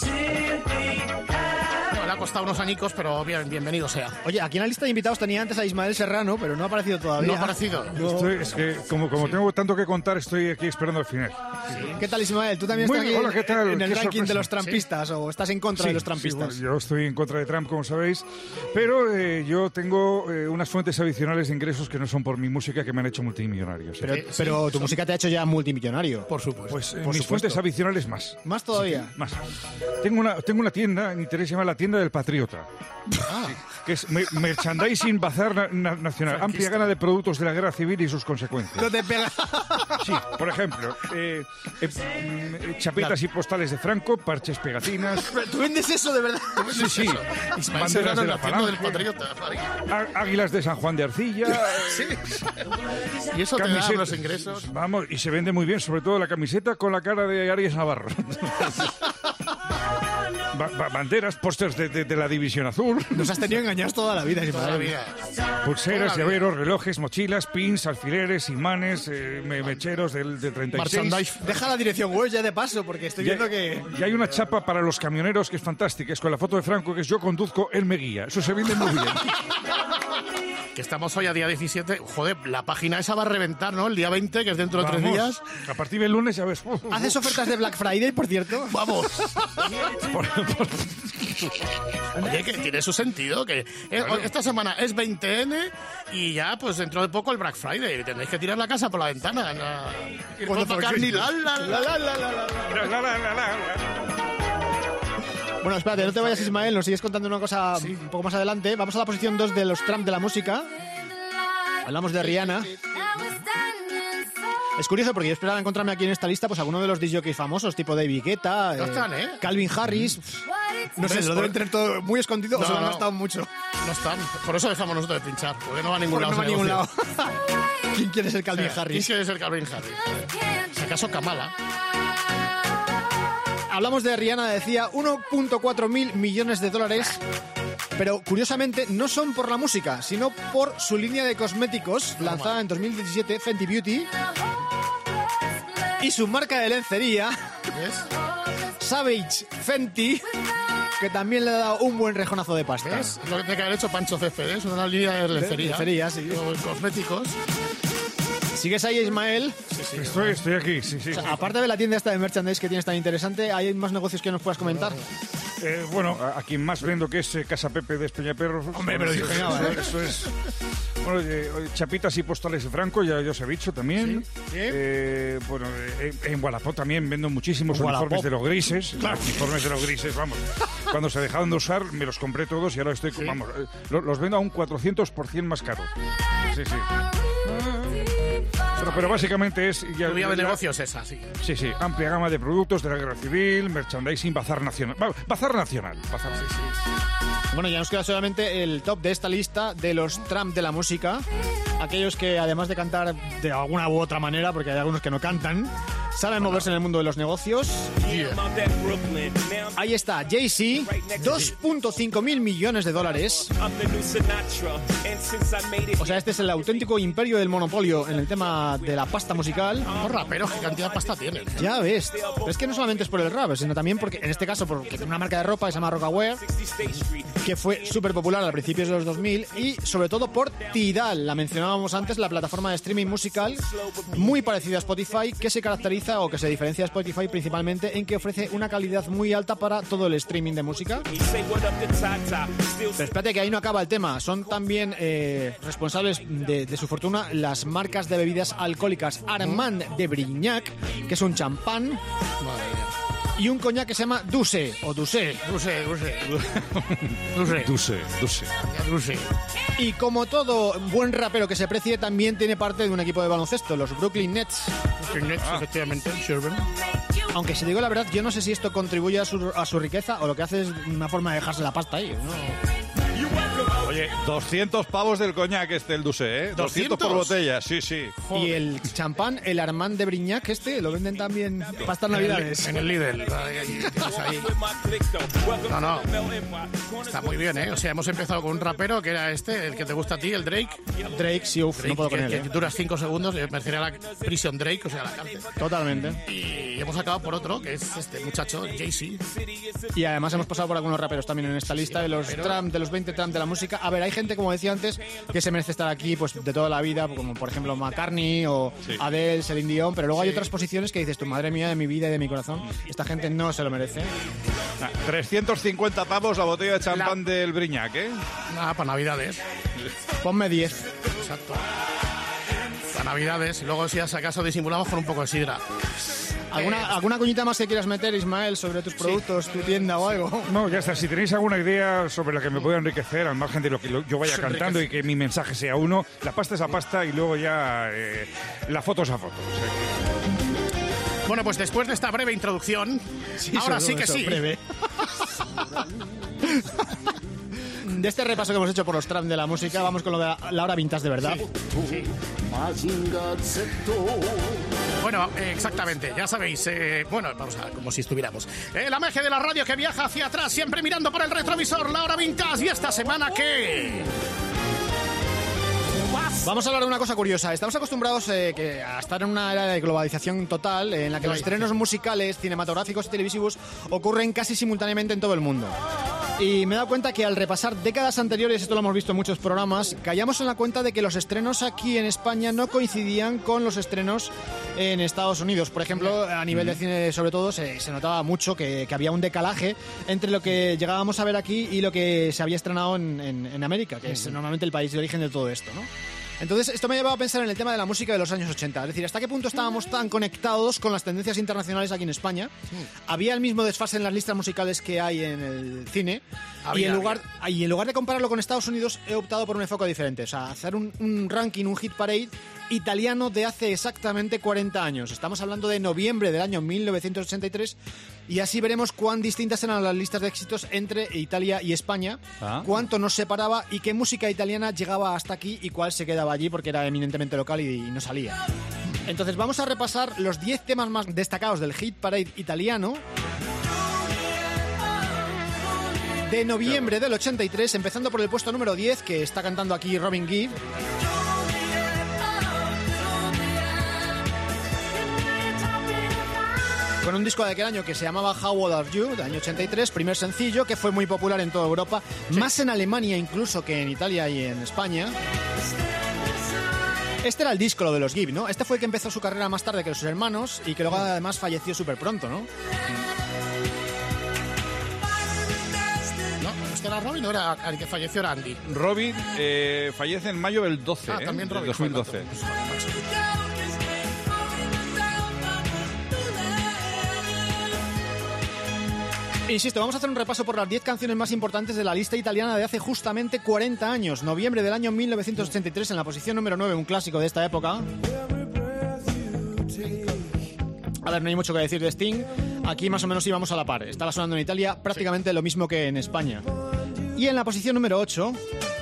[SPEAKER 4] No, le ha costado unos añicos, pero bien, bienvenido sea.
[SPEAKER 6] Oye, aquí en la lista de invitados tenía antes a Ismael Serrano, pero no ha aparecido todavía.
[SPEAKER 4] No ha aparecido.
[SPEAKER 6] No.
[SPEAKER 9] Estoy- es que como, como tengo tanto que contar, estoy aquí esperando al final.
[SPEAKER 6] ¿Qué tal, Ismael? ¿Tú también
[SPEAKER 9] Muy
[SPEAKER 6] estás
[SPEAKER 9] bien,
[SPEAKER 6] aquí
[SPEAKER 9] hola, ¿qué tal?
[SPEAKER 6] en el
[SPEAKER 9] Qué
[SPEAKER 6] ranking
[SPEAKER 9] sorpresa.
[SPEAKER 6] de los trampistas o estás en contra
[SPEAKER 9] Sí,
[SPEAKER 6] de los
[SPEAKER 9] sí,
[SPEAKER 6] trampistas?
[SPEAKER 9] bueno, yo estoy en contra de Trump, como sabéis, pero eh, yo tengo eh, unas fuentes adicionales de ingresos que no son por mi música que me han hecho multimillonarios. ¿eh?
[SPEAKER 6] Pero,
[SPEAKER 4] Sí,
[SPEAKER 6] pero
[SPEAKER 4] sí,
[SPEAKER 6] tu
[SPEAKER 4] son-
[SPEAKER 6] música te ha hecho ya multimillonario.
[SPEAKER 4] Por supuesto.
[SPEAKER 9] Pues eh,
[SPEAKER 6] por
[SPEAKER 9] mis
[SPEAKER 6] supuesto.
[SPEAKER 9] fuentes adicionales más.
[SPEAKER 6] Más todavía.
[SPEAKER 9] Más. Tengo una, tengo una tienda en interés, se llama la tienda del Patriota. Sí, que es me- Merchandising Bazar na- na- Nacional. Amplia gama de productos de la guerra civil y sus consecuencias.
[SPEAKER 6] No te pega.
[SPEAKER 9] Sí, por ejemplo, eh, eh, mm, chapetas y postales de Franco, parches, pegatinas.
[SPEAKER 6] ¿Tú vendes eso de verdad?
[SPEAKER 9] Sí, sí.
[SPEAKER 4] Ismael
[SPEAKER 9] Banderas
[SPEAKER 4] Serrano
[SPEAKER 9] de
[SPEAKER 4] en
[SPEAKER 9] la
[SPEAKER 4] la tienda del
[SPEAKER 9] Falange,
[SPEAKER 4] Patriota.
[SPEAKER 9] á- águilas de San Juan de Arcilla.
[SPEAKER 4] Y eso te da
[SPEAKER 9] Camisetas.
[SPEAKER 4] los ingresos.
[SPEAKER 9] Vamos, y se vende muy bien, sobre todo la camiseta con la cara de Arias Navarro. Ba- ba- banderas, pósters de, de- de la División Azul,
[SPEAKER 6] Nos has tenido engañados toda la vida,
[SPEAKER 4] Toda la
[SPEAKER 6] Ismael.
[SPEAKER 4] vida.
[SPEAKER 9] pulseras,
[SPEAKER 4] Toda la vida.
[SPEAKER 9] llaveros, relojes, mochilas, pins, alfileres, imanes, eh, me- mecheros del, del treinta y seis.
[SPEAKER 4] Merchandise.
[SPEAKER 6] Deja la dirección web ya de paso, porque estoy
[SPEAKER 9] Y hay,
[SPEAKER 6] viendo que...
[SPEAKER 9] y hay una chapa para los camioneros que es fantástica, es con la foto de Franco, que es yo conduzco, él me guía. Eso se vende muy bien.
[SPEAKER 4] Que estamos hoy a día diecisiete. Joder, la página esa va a reventar, ¿no? El día veinte, que es dentro de tres
[SPEAKER 9] Vamos,
[SPEAKER 4] días.
[SPEAKER 9] a partir del lunes ya ves.
[SPEAKER 6] ¿Haces ofertas de Black Friday, por cierto?
[SPEAKER 4] Vamos.
[SPEAKER 9] Por- por-
[SPEAKER 4] Oye, que tiene su sentido. Que eh, esta semana es veinte ene y ya, pues dentro de poco el Black Friday. Tendréis que tirar la casa por la ventana. No.
[SPEAKER 6] Cuando
[SPEAKER 4] Paul McCartney, la, la, la, la, la, la, la.
[SPEAKER 9] La, la, la, la, la.
[SPEAKER 6] Bueno, espérate, no te vayas, Ismael, nos sigues contando una cosa un poco más adelante. Vamos a la posición dos de los Trump de la música. Hablamos de Rihanna. Es curioso porque yo esperaba encontrarme aquí en esta lista pues alguno de los disc jockeys famosos, tipo David Guetta,
[SPEAKER 4] No están, ¿eh?
[SPEAKER 6] Calvin Harris. No sé,
[SPEAKER 4] ¿Ves?
[SPEAKER 6] lo deben tener todo muy escondido o
[SPEAKER 4] No,
[SPEAKER 6] se lo han
[SPEAKER 4] no.
[SPEAKER 6] gastado mucho.
[SPEAKER 4] No están. Por eso dejamos nosotros de pinchar. Porque no va a ningún
[SPEAKER 6] Porque
[SPEAKER 4] lado.
[SPEAKER 6] no va a
[SPEAKER 4] ese
[SPEAKER 6] ningún lado.
[SPEAKER 4] negocio.
[SPEAKER 6] ¿Quién quiere ser Calvin
[SPEAKER 4] ¿Quién
[SPEAKER 6] Harris?
[SPEAKER 4] quiere ser Calvin Harris? Si acaso Kamala.
[SPEAKER 6] Hablamos de Rihanna, decía, uno punto cuatro mil millones de dólares. Pero curiosamente no son por la música, sino por su línea de cosméticos lanzada en dos mil diecisiete, Fenty Beauty, y su marca de lencería,
[SPEAKER 4] ¿Ves?
[SPEAKER 6] Savage Fenty, que también le ha dado un buen rejonazo de pasta.
[SPEAKER 4] ¿Ves? Lo que tiene que haber hecho Pancho Céspedes, una línea de lencería.
[SPEAKER 6] lencería, sí.
[SPEAKER 4] O cosméticos.
[SPEAKER 6] ¿Sigues ahí, Ismael?
[SPEAKER 9] Estoy, estoy aquí, sí, sí.
[SPEAKER 6] O sea, aparte de la tienda esta de merchandise que tienes tan interesante, ¿hay más negocios que nos puedas comentar?
[SPEAKER 9] Eh, bueno, a, a quien más vendo, que es eh, Casa Pepe de Espeñaperros.
[SPEAKER 6] Hombre, me lo dije,
[SPEAKER 9] Eso,
[SPEAKER 6] ¿eh?
[SPEAKER 9] eso es. Bueno, eh, chapitas y postales de Franco, ya, ya os he dicho también.
[SPEAKER 6] Sí, sí.
[SPEAKER 9] Eh, bueno, eh, en Wallapop también vendo muchísimos
[SPEAKER 6] Wallapop.
[SPEAKER 9] uniformes de los grises. Los uniformes de los grises, vamos. Cuando se dejaron de usar, me los compré todos y ahora estoy, vamos, eh, lo- los vendo a un cuatrocientos por ciento más caro. Sí, sí. Pero, pero básicamente es... Ya,
[SPEAKER 4] Tu vía de
[SPEAKER 9] ya-
[SPEAKER 4] negocios esa, sí.
[SPEAKER 9] Sí, sí, amplia gama de productos de la guerra civil, merchandising, bazar nacional. Va, Bazar nacional. Bazar, sí, sí.
[SPEAKER 6] Bueno, ya nos queda solamente el top de esta lista de los Trump de la música. Aquellos que, además de cantar de alguna u otra manera, porque hay algunos que no cantan, saben moverse en el mundo de los negocios. Ahí está, Jay-Z, dos punto cinco mil millones de dólares. O sea, este es el auténtico imperio del monopolio en el tema de la pasta musical.
[SPEAKER 4] Los raperos, ¿qué cantidad de pasta tienen?
[SPEAKER 6] Ya ves. Pero es que no solamente es por el rap, sino también porque, en este caso, porque tiene una marca de ropa que se llama Rocawear, que fue súper popular a principios de los dos mil, y sobre todo por Tidal, la mencionábamos antes, la plataforma de streaming musical muy parecida a Spotify, que se caracteriza caracteriza o que se diferencia de Spotify principalmente en que ofrece una calidad muy alta para todo el streaming de música. Pero espérate que ahí no acaba el tema. Son también eh, responsables de, de su fortuna las marcas de bebidas alcohólicas Armand de Brignac, que es un champán, y un coñac que se llama Douce o Douce.
[SPEAKER 4] Douce, Douce.
[SPEAKER 9] Duse, Duse.
[SPEAKER 4] Douce.
[SPEAKER 6] Y como todo buen rapero que se precie, también tiene parte de un equipo de baloncesto, los Brooklyn Nets.
[SPEAKER 4] Brooklyn Nets, efectivamente, Sherburne.
[SPEAKER 6] Aunque si digo la verdad, yo no sé si esto contribuye a su, a su riqueza o lo que hace es una forma de dejarse la pasta ahí, ¿no?
[SPEAKER 2] Oye, doscientos pavos del coñac este, el Duse, ¿eh? doscientos por botella, sí, sí.
[SPEAKER 6] Joder. Y el champán, el Armand de Brignac este, lo venden también para estas navidades.
[SPEAKER 4] En el Lidl. Ahí. No, no. Está muy bien, ¿eh? O sea, hemos empezado con un rapero que era este, el que te gusta a ti, el Drake.
[SPEAKER 6] Drake, sí, uf,
[SPEAKER 4] Drake,
[SPEAKER 6] no puedo
[SPEAKER 4] que,
[SPEAKER 6] con él,
[SPEAKER 4] que
[SPEAKER 6] ¿eh?
[SPEAKER 4] duras cinco segundos y me refiero a la Prison Drake, o sea, la cárcel.
[SPEAKER 6] Totalmente.
[SPEAKER 4] Y hemos acabado por otro, que es este muchacho, Jay-Z.
[SPEAKER 6] Y además hemos pasado por algunos raperos también en esta lista de los
[SPEAKER 4] pero...
[SPEAKER 6] Trump, de los veinte Trump de la música. A ver, hay gente, como decía antes, que se merece estar aquí pues de toda la vida, como por ejemplo McCartney o sí. Adele, Celine Dion, pero luego sí. hay otras posiciones que dices, tu madre mía, de mi vida y de mi corazón, esta gente no se lo merece.
[SPEAKER 2] Ah, trescientos cincuenta pavos la botella de champán la... del Brignac, ¿eh?
[SPEAKER 4] Nada, para Navidades.
[SPEAKER 6] Ponme diez.
[SPEAKER 4] Exacto. Para Navidades, y luego si acaso disimulamos con un poco de sidra.
[SPEAKER 6] ¿Alguna, eh, ¿Alguna cuñita más que quieras meter, Ismael, sobre tus productos, sí. tu tienda o algo?
[SPEAKER 9] No, ya está. Si tenéis alguna idea sobre la que me pueda enriquecer, al margen de lo que lo, yo vaya cantando y que mi mensaje sea uno, la pasta es la pasta y luego ya eh, la foto es la foto. O sea,
[SPEAKER 4] bueno, pues después de esta breve introducción, sí, ahora sí que sí. Breve.
[SPEAKER 6] De este repaso que hemos hecho por los trams de la música, vamos con lo de la, la hora vintage de verdad.
[SPEAKER 4] Sí. Sí. Bueno, eh, exactamente, ya sabéis, eh, bueno, vamos a como si estuviéramos. Eh, la magia de la radio que viaja hacia atrás, siempre mirando por el retrovisor, la hora vintage. ¿Y esta semana qué?
[SPEAKER 6] Vamos a hablar de una cosa curiosa. Estamos acostumbrados eh, que a estar en una era de globalización total, eh, en la que los estrenos musicales, cinematográficos y televisivos ocurren casi simultáneamente en todo el mundo. Y me he dado cuenta que al repasar décadas anteriores, esto lo hemos visto en muchos programas, caíamos en la cuenta de que los estrenos aquí en España no coincidían con los estrenos en Estados Unidos. Por ejemplo, a nivel de cine sobre todo, se, se notaba mucho que, que había un decalaje entre lo que llegábamos a ver aquí y lo que se había estrenado en, en, en América, que es normalmente el país de origen de todo esto, ¿no? Entonces, esto me ha llevado a pensar en el tema de la música de los años ochenta. Es decir, ¿hasta qué punto estábamos tan conectados con las tendencias internacionales aquí en España? ¿Había el mismo desfase en las listas musicales que hay en el cine? Había, y, en lugar, y en lugar de compararlo con Estados Unidos, he optado por un enfoque diferente. O sea, hacer un, un ranking, un hit parade italiano de hace exactamente cuarenta años. Estamos hablando de noviembre del año mil novecientos ochenta y tres y así veremos cuán distintas eran las listas de éxitos entre Italia y España, ¿Ah? cuánto nos separaba y qué música italiana llegaba hasta aquí y cuál se quedaba allí porque era eminentemente local y, y no salía. Entonces vamos a repasar los diez temas más destacados del hit parade italiano de noviembre del ochenta y tres, empezando por el puesto número diez, que está cantando aquí Robin Gibb. Con un disco de aquel año que se llamaba How Old Are You, del año ochenta y tres, primer sencillo, que fue muy popular en toda Europa, sí. más en Alemania incluso que en Italia y en España. Este era el disco, lo de los Gibb, ¿no? Este fue el que empezó su carrera más tarde que sus hermanos y que luego además falleció súper pronto, ¿no?
[SPEAKER 4] No, este era Robin o era el que falleció era Andy.
[SPEAKER 2] Robin eh, fallece en mayo del doce,
[SPEAKER 4] ah,
[SPEAKER 2] ¿eh?
[SPEAKER 4] también Robin,
[SPEAKER 2] del dos mil doce.
[SPEAKER 6] Insisto, vamos a hacer un repaso por las diez canciones más importantes de la lista italiana de hace justamente cuarenta años. Noviembre del año mil novecientos ochenta y tres, en la posición número nueve, un clásico de esta época. A ver, no hay mucho que decir de Sting. Aquí más o menos íbamos a la par. Estaba sonando en Italia prácticamente sí. lo mismo que en España. Y en la posición número ocho...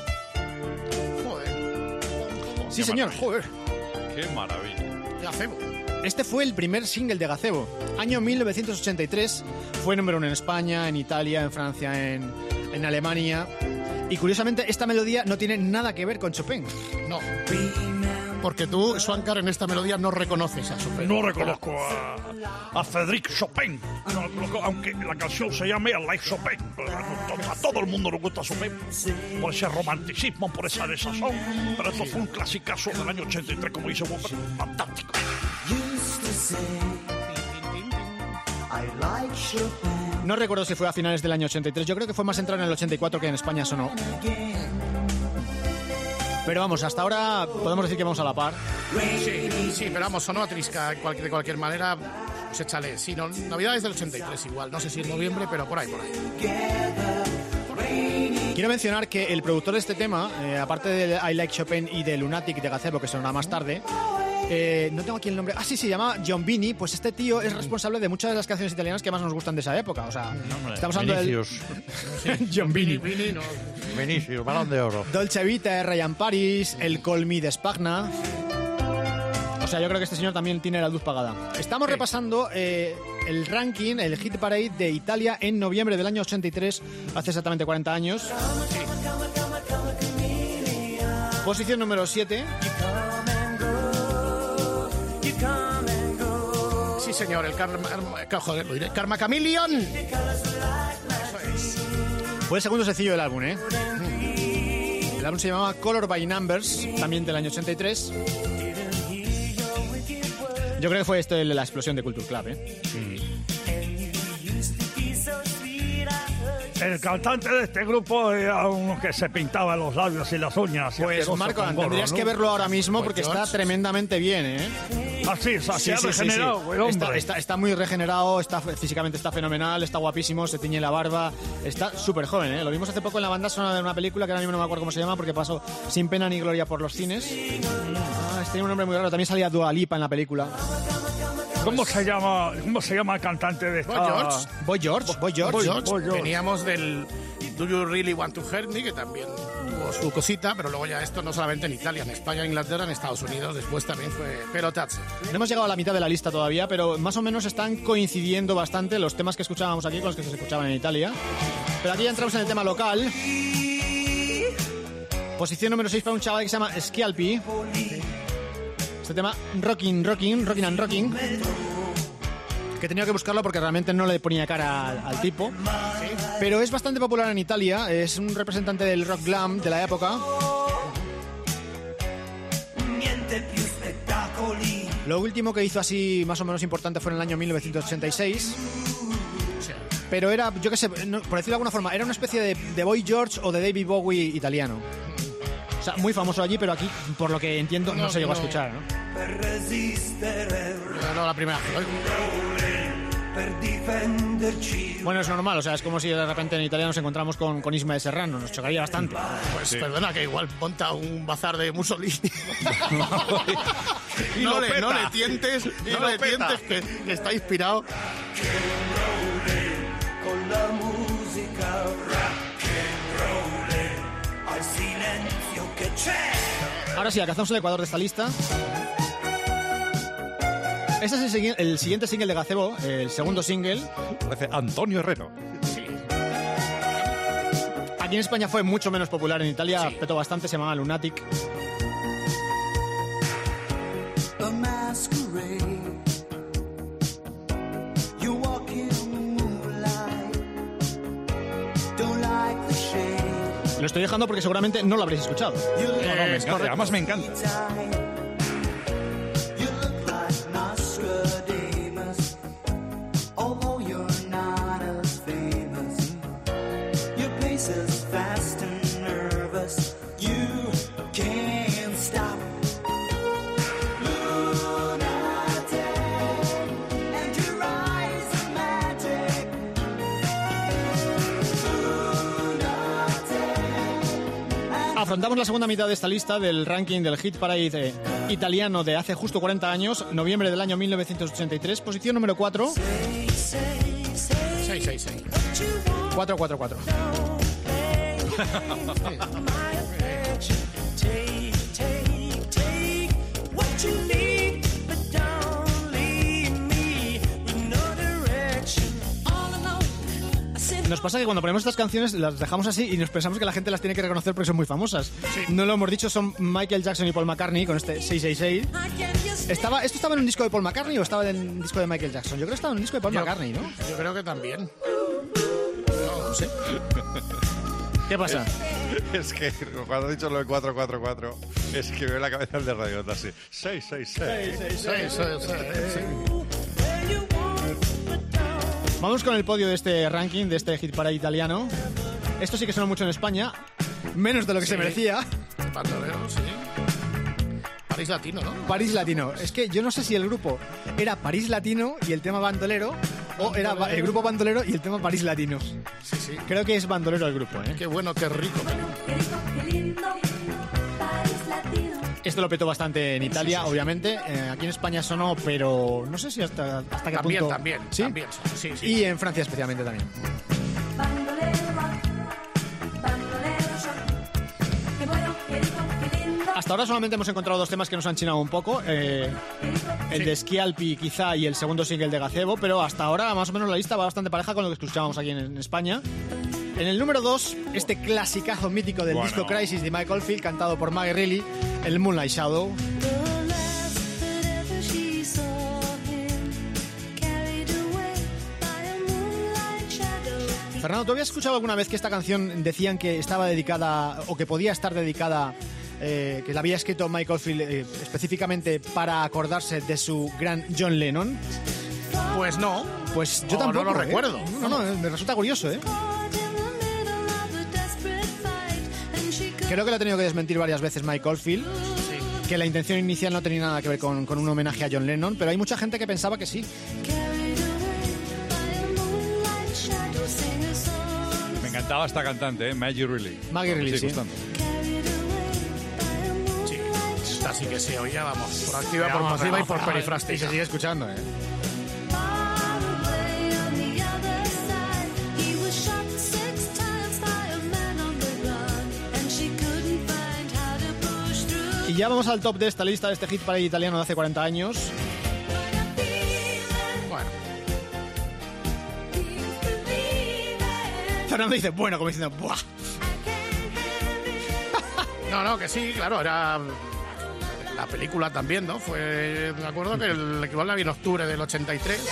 [SPEAKER 4] Joder.
[SPEAKER 6] Sí, señor, joder.
[SPEAKER 2] Qué maravilla.
[SPEAKER 4] Gazebo.
[SPEAKER 6] Este fue el primer single de Gazebo. Año mil novecientos ochenta y tres. Fue número uno en España, en Italia, en Francia, en, en Alemania. Y curiosamente, esta melodía no tiene nada que ver con Chopin.
[SPEAKER 4] No. Porque tú, Swankar, en esta melodía no reconoces a Chopin.
[SPEAKER 9] No reconozco a, a Frédéric Chopin. No, aunque la canción se llame I Like Chopin. A todo el mundo le gusta Chopin por ese romanticismo, por esa desazón. Pero esto fue un clasicazo del año ochenta y tres, como dice Walker. Fantástico.
[SPEAKER 6] No recuerdo si fue a finales del año ochenta y tres, yo creo que fue más entrado en el ochenta y cuatro que en España sonó. Pero vamos, hasta ahora podemos decir que vamos a la par.
[SPEAKER 4] Sí, sí, pero vamos, sonó a Trisca de cualquier, de cualquier manera, pues échale. Sí, no, Navidades del ochenta y tres igual, no sé si en noviembre, pero por ahí, por ahí.
[SPEAKER 6] Quiero mencionar que el productor de este tema, eh, aparte de I Like Chopin y de Lunatic de Gazebo, que sonará más tarde, eh, no tengo aquí el nombre. Ah, sí, se llama John Vini. Pues este tío es responsable de muchas de las canciones italianas que más nos gustan de esa época. O sea,
[SPEAKER 7] No,
[SPEAKER 6] estamos hablando
[SPEAKER 7] Vinicius.
[SPEAKER 6] del John Vini.
[SPEAKER 4] Vini, no.
[SPEAKER 7] Vinicius, Balón de Oro.
[SPEAKER 6] Dolce Vita, Ryan Paris, el Call Me de Spagna. O sea, yo creo que este señor también tiene la luz pagada. Estamos
[SPEAKER 4] Sí.
[SPEAKER 6] repasando eh, el ranking, el Hit Parade de Italia en noviembre del año ochenta y tres, hace exactamente cuarenta años. Posición número siete.
[SPEAKER 4] Sí, señor, el Karma, joder, lo diré, Karma Chameleon.
[SPEAKER 6] Fue el segundo sencillo del álbum, ¿eh? El álbum se llamaba Color by Numbers, también del año ochenta y tres. Yo creo que fue esto de la explosión de Culture Club, ¿eh?
[SPEAKER 9] El cantante de este grupo era uno que se pintaba los labios y las uñas.
[SPEAKER 6] Pues
[SPEAKER 9] asqueroso
[SPEAKER 6] Marco,
[SPEAKER 9] con gorro,
[SPEAKER 6] tendrías
[SPEAKER 9] ¿no?
[SPEAKER 6] que verlo ahora mismo
[SPEAKER 4] Pues
[SPEAKER 6] porque
[SPEAKER 4] George.
[SPEAKER 6] está tremendamente bien, ¿eh?
[SPEAKER 9] Así, así
[SPEAKER 6] Sí,
[SPEAKER 9] ha
[SPEAKER 6] sí, sí,
[SPEAKER 9] regenerado,
[SPEAKER 6] sí.
[SPEAKER 9] el hombre.
[SPEAKER 6] Está, está, está muy regenerado, está físicamente está fenomenal, está guapísimo, se tiñe la barba, está súper joven, ¿eh? Lo vimos hace poco en la banda sonora de una película que ahora mismo no me acuerdo cómo se llama porque pasó sin pena ni gloria por los cines. Ah, tiene un nombre muy raro, también salía Dua Lipa en la película.
[SPEAKER 9] ¿Cómo se llama, cómo se llama el cantante de esta?
[SPEAKER 4] Boy George.
[SPEAKER 6] Boy George, Boy George.
[SPEAKER 4] Boy George.
[SPEAKER 9] Boy George.
[SPEAKER 4] Veníamos del Do You Really Want to Hurt Me, que también tuvo su cosita, pero luego ya esto no solamente en Italia, en España, en Inglaterra, en Estados Unidos, después también fue pelotazo.
[SPEAKER 6] No hemos llegado a la mitad de la lista todavía, pero más o menos están coincidiendo bastante los temas que escuchábamos aquí con los que se escuchaban en Italia. Pero aquí ya entramos en el tema local. Posición número seis para un chaval que se llama Schialpi. Este tema, Rocking, Rocking, Rocking and Rocking. Que he tenido que buscarlo porque realmente no le ponía cara al, al tipo. Pero es bastante popular en Italia. Es un representante del rock glam de la época. Lo último que hizo así más o menos importante fue en el año mil novecientos ochenta y seis. Pero era, yo qué sé, no, por decirlo de alguna forma, era una especie de, de Boy George o de David Bowie italiano. O sea, muy famoso allí, pero aquí, por lo que entiendo, no,
[SPEAKER 4] No,
[SPEAKER 6] se llegó
[SPEAKER 4] no.
[SPEAKER 6] a escuchar, ¿no?
[SPEAKER 4] No, la primera.
[SPEAKER 6] Bueno, es normal, o sea, es como si de repente en Italia nos encontramos con, con Ismael Serrano, nos chocaría bastante.
[SPEAKER 4] Pues perdona, que igual monta un bazar de Mussolini.
[SPEAKER 9] Y
[SPEAKER 4] no,
[SPEAKER 9] lo
[SPEAKER 4] le,
[SPEAKER 9] peta.
[SPEAKER 4] no le tientes,
[SPEAKER 9] Y
[SPEAKER 4] no
[SPEAKER 9] lo
[SPEAKER 4] le
[SPEAKER 9] peta.
[SPEAKER 4] tientes que, que está inspirado.
[SPEAKER 6] Ahora sí, alcanzamos el ecuador de esta lista. Este es el, segui- el siguiente single de Gazebo, el segundo single.
[SPEAKER 2] Parece Antonio Herrero.
[SPEAKER 6] Aquí en España fue mucho menos popular, en Italia petó bastante, se llamaba Lunatic. Lo estoy dejando porque seguramente no lo habréis escuchado.
[SPEAKER 2] No, no, me
[SPEAKER 6] Es
[SPEAKER 2] encanta,
[SPEAKER 6] correcto.
[SPEAKER 2] además me encanta.
[SPEAKER 6] Afrontamos la segunda mitad de esta lista del ranking del Hit Parade eh, italiano de hace justo cuarenta años, noviembre del año mil novecientos ochenta y tres, posición número cuatro.
[SPEAKER 4] seis, seis, seis.
[SPEAKER 6] cuatro cuatro cuatro. Nos pasa que cuando ponemos estas canciones las dejamos así y nos pensamos que la gente las tiene que reconocer porque son muy famosas. No lo hemos dicho, son Michael Jackson y Paul McCartney con este seis seis seis. Estaba, ¿Esto estaba en un disco de Paul McCartney o estaba en un disco de Michael Jackson? Yo creo que estaba en un disco de Paul
[SPEAKER 4] Yo-
[SPEAKER 6] McCartney, ¿no?
[SPEAKER 4] Yo creo que también. No, no sé.
[SPEAKER 6] ¿Qué pasa?
[SPEAKER 2] Es que cuando he dicho lo de cuatro cuatro cuatro, es que veo la cabeza del de Radio así. seis seis seis.
[SPEAKER 4] Sí, sí, sí, sí.
[SPEAKER 6] Vamos con el podio de este ranking, de este hit parade italiano. Esto sí que sonó mucho en España, menos de lo que
[SPEAKER 4] Sí.
[SPEAKER 6] se merecía.
[SPEAKER 4] Bandolero, sí. París Latino, ¿no?
[SPEAKER 6] París Latino. Es que yo no sé si el grupo era París Latino y el tema bandolero, o era ba- el grupo bandolero y el tema París Latino.
[SPEAKER 4] Sí, sí.
[SPEAKER 6] Creo que es bandolero el grupo, ¿eh?
[SPEAKER 4] Qué bueno, qué rico.
[SPEAKER 6] Esto lo petó bastante en Italia, obviamente. Eh, aquí en España sonó, pero no sé si hasta, hasta qué
[SPEAKER 4] También,
[SPEAKER 6] punto...
[SPEAKER 4] también,
[SPEAKER 6] ¿Sí?
[SPEAKER 4] también. Sí, sí.
[SPEAKER 6] Y en Francia especialmente también. Hasta ahora solamente hemos encontrado dos temas que nos han chinado un poco. eh, el
[SPEAKER 4] Sí.
[SPEAKER 6] de Schialpi quizá y el segundo single de Gazebo, pero hasta ahora más o menos la lista va bastante pareja con lo que escuchábamos aquí en, en España. En el número dos, este clasicazo mítico del
[SPEAKER 2] Bueno.
[SPEAKER 6] disco Crisis de Michael Field, cantado por Maggie Reilly, el Moonlight Shadow. Fernando, ¿tú habías escuchado alguna vez que esta canción decían que estaba dedicada o que podía estar dedicada, eh, que la había escrito Michael Field eh, específicamente para acordarse de su gran John Lennon?
[SPEAKER 4] Pues no.
[SPEAKER 6] Pues yo
[SPEAKER 4] No,
[SPEAKER 6] tampoco.
[SPEAKER 4] no lo
[SPEAKER 6] ¿eh?
[SPEAKER 4] recuerdo.
[SPEAKER 6] No, no, me resulta curioso, ¿eh? Creo que lo ha tenido que desmentir varias veces Michael Field,
[SPEAKER 4] Sí.
[SPEAKER 6] que la intención inicial no tenía nada que ver con, con un homenaje a John Lennon, pero hay mucha gente que pensaba que sí.
[SPEAKER 2] Me encantaba esta cantante, ¿eh? Maggie Reilly.
[SPEAKER 6] Maggie Reilly,
[SPEAKER 2] Me sigue
[SPEAKER 6] sí.
[SPEAKER 2] gustando.
[SPEAKER 4] Sí. Esta sí que se oía, vamos, por activa, por
[SPEAKER 6] Vamos,
[SPEAKER 4] pasiva y
[SPEAKER 6] vamos,
[SPEAKER 4] por
[SPEAKER 6] vamos.
[SPEAKER 4] perifrástica.
[SPEAKER 6] Y se sigue escuchando, ¿eh? Y ya vamos al top de esta lista, de este hit parade italiano de hace cuarenta años.
[SPEAKER 4] Bueno,
[SPEAKER 6] Fernando dice, bueno, como diciendo, ¡buah!
[SPEAKER 4] no, no, que sí, claro, era la película también, ¿no? Fue, me acuerdo que el igual la vi en octubre del ochenta y tres.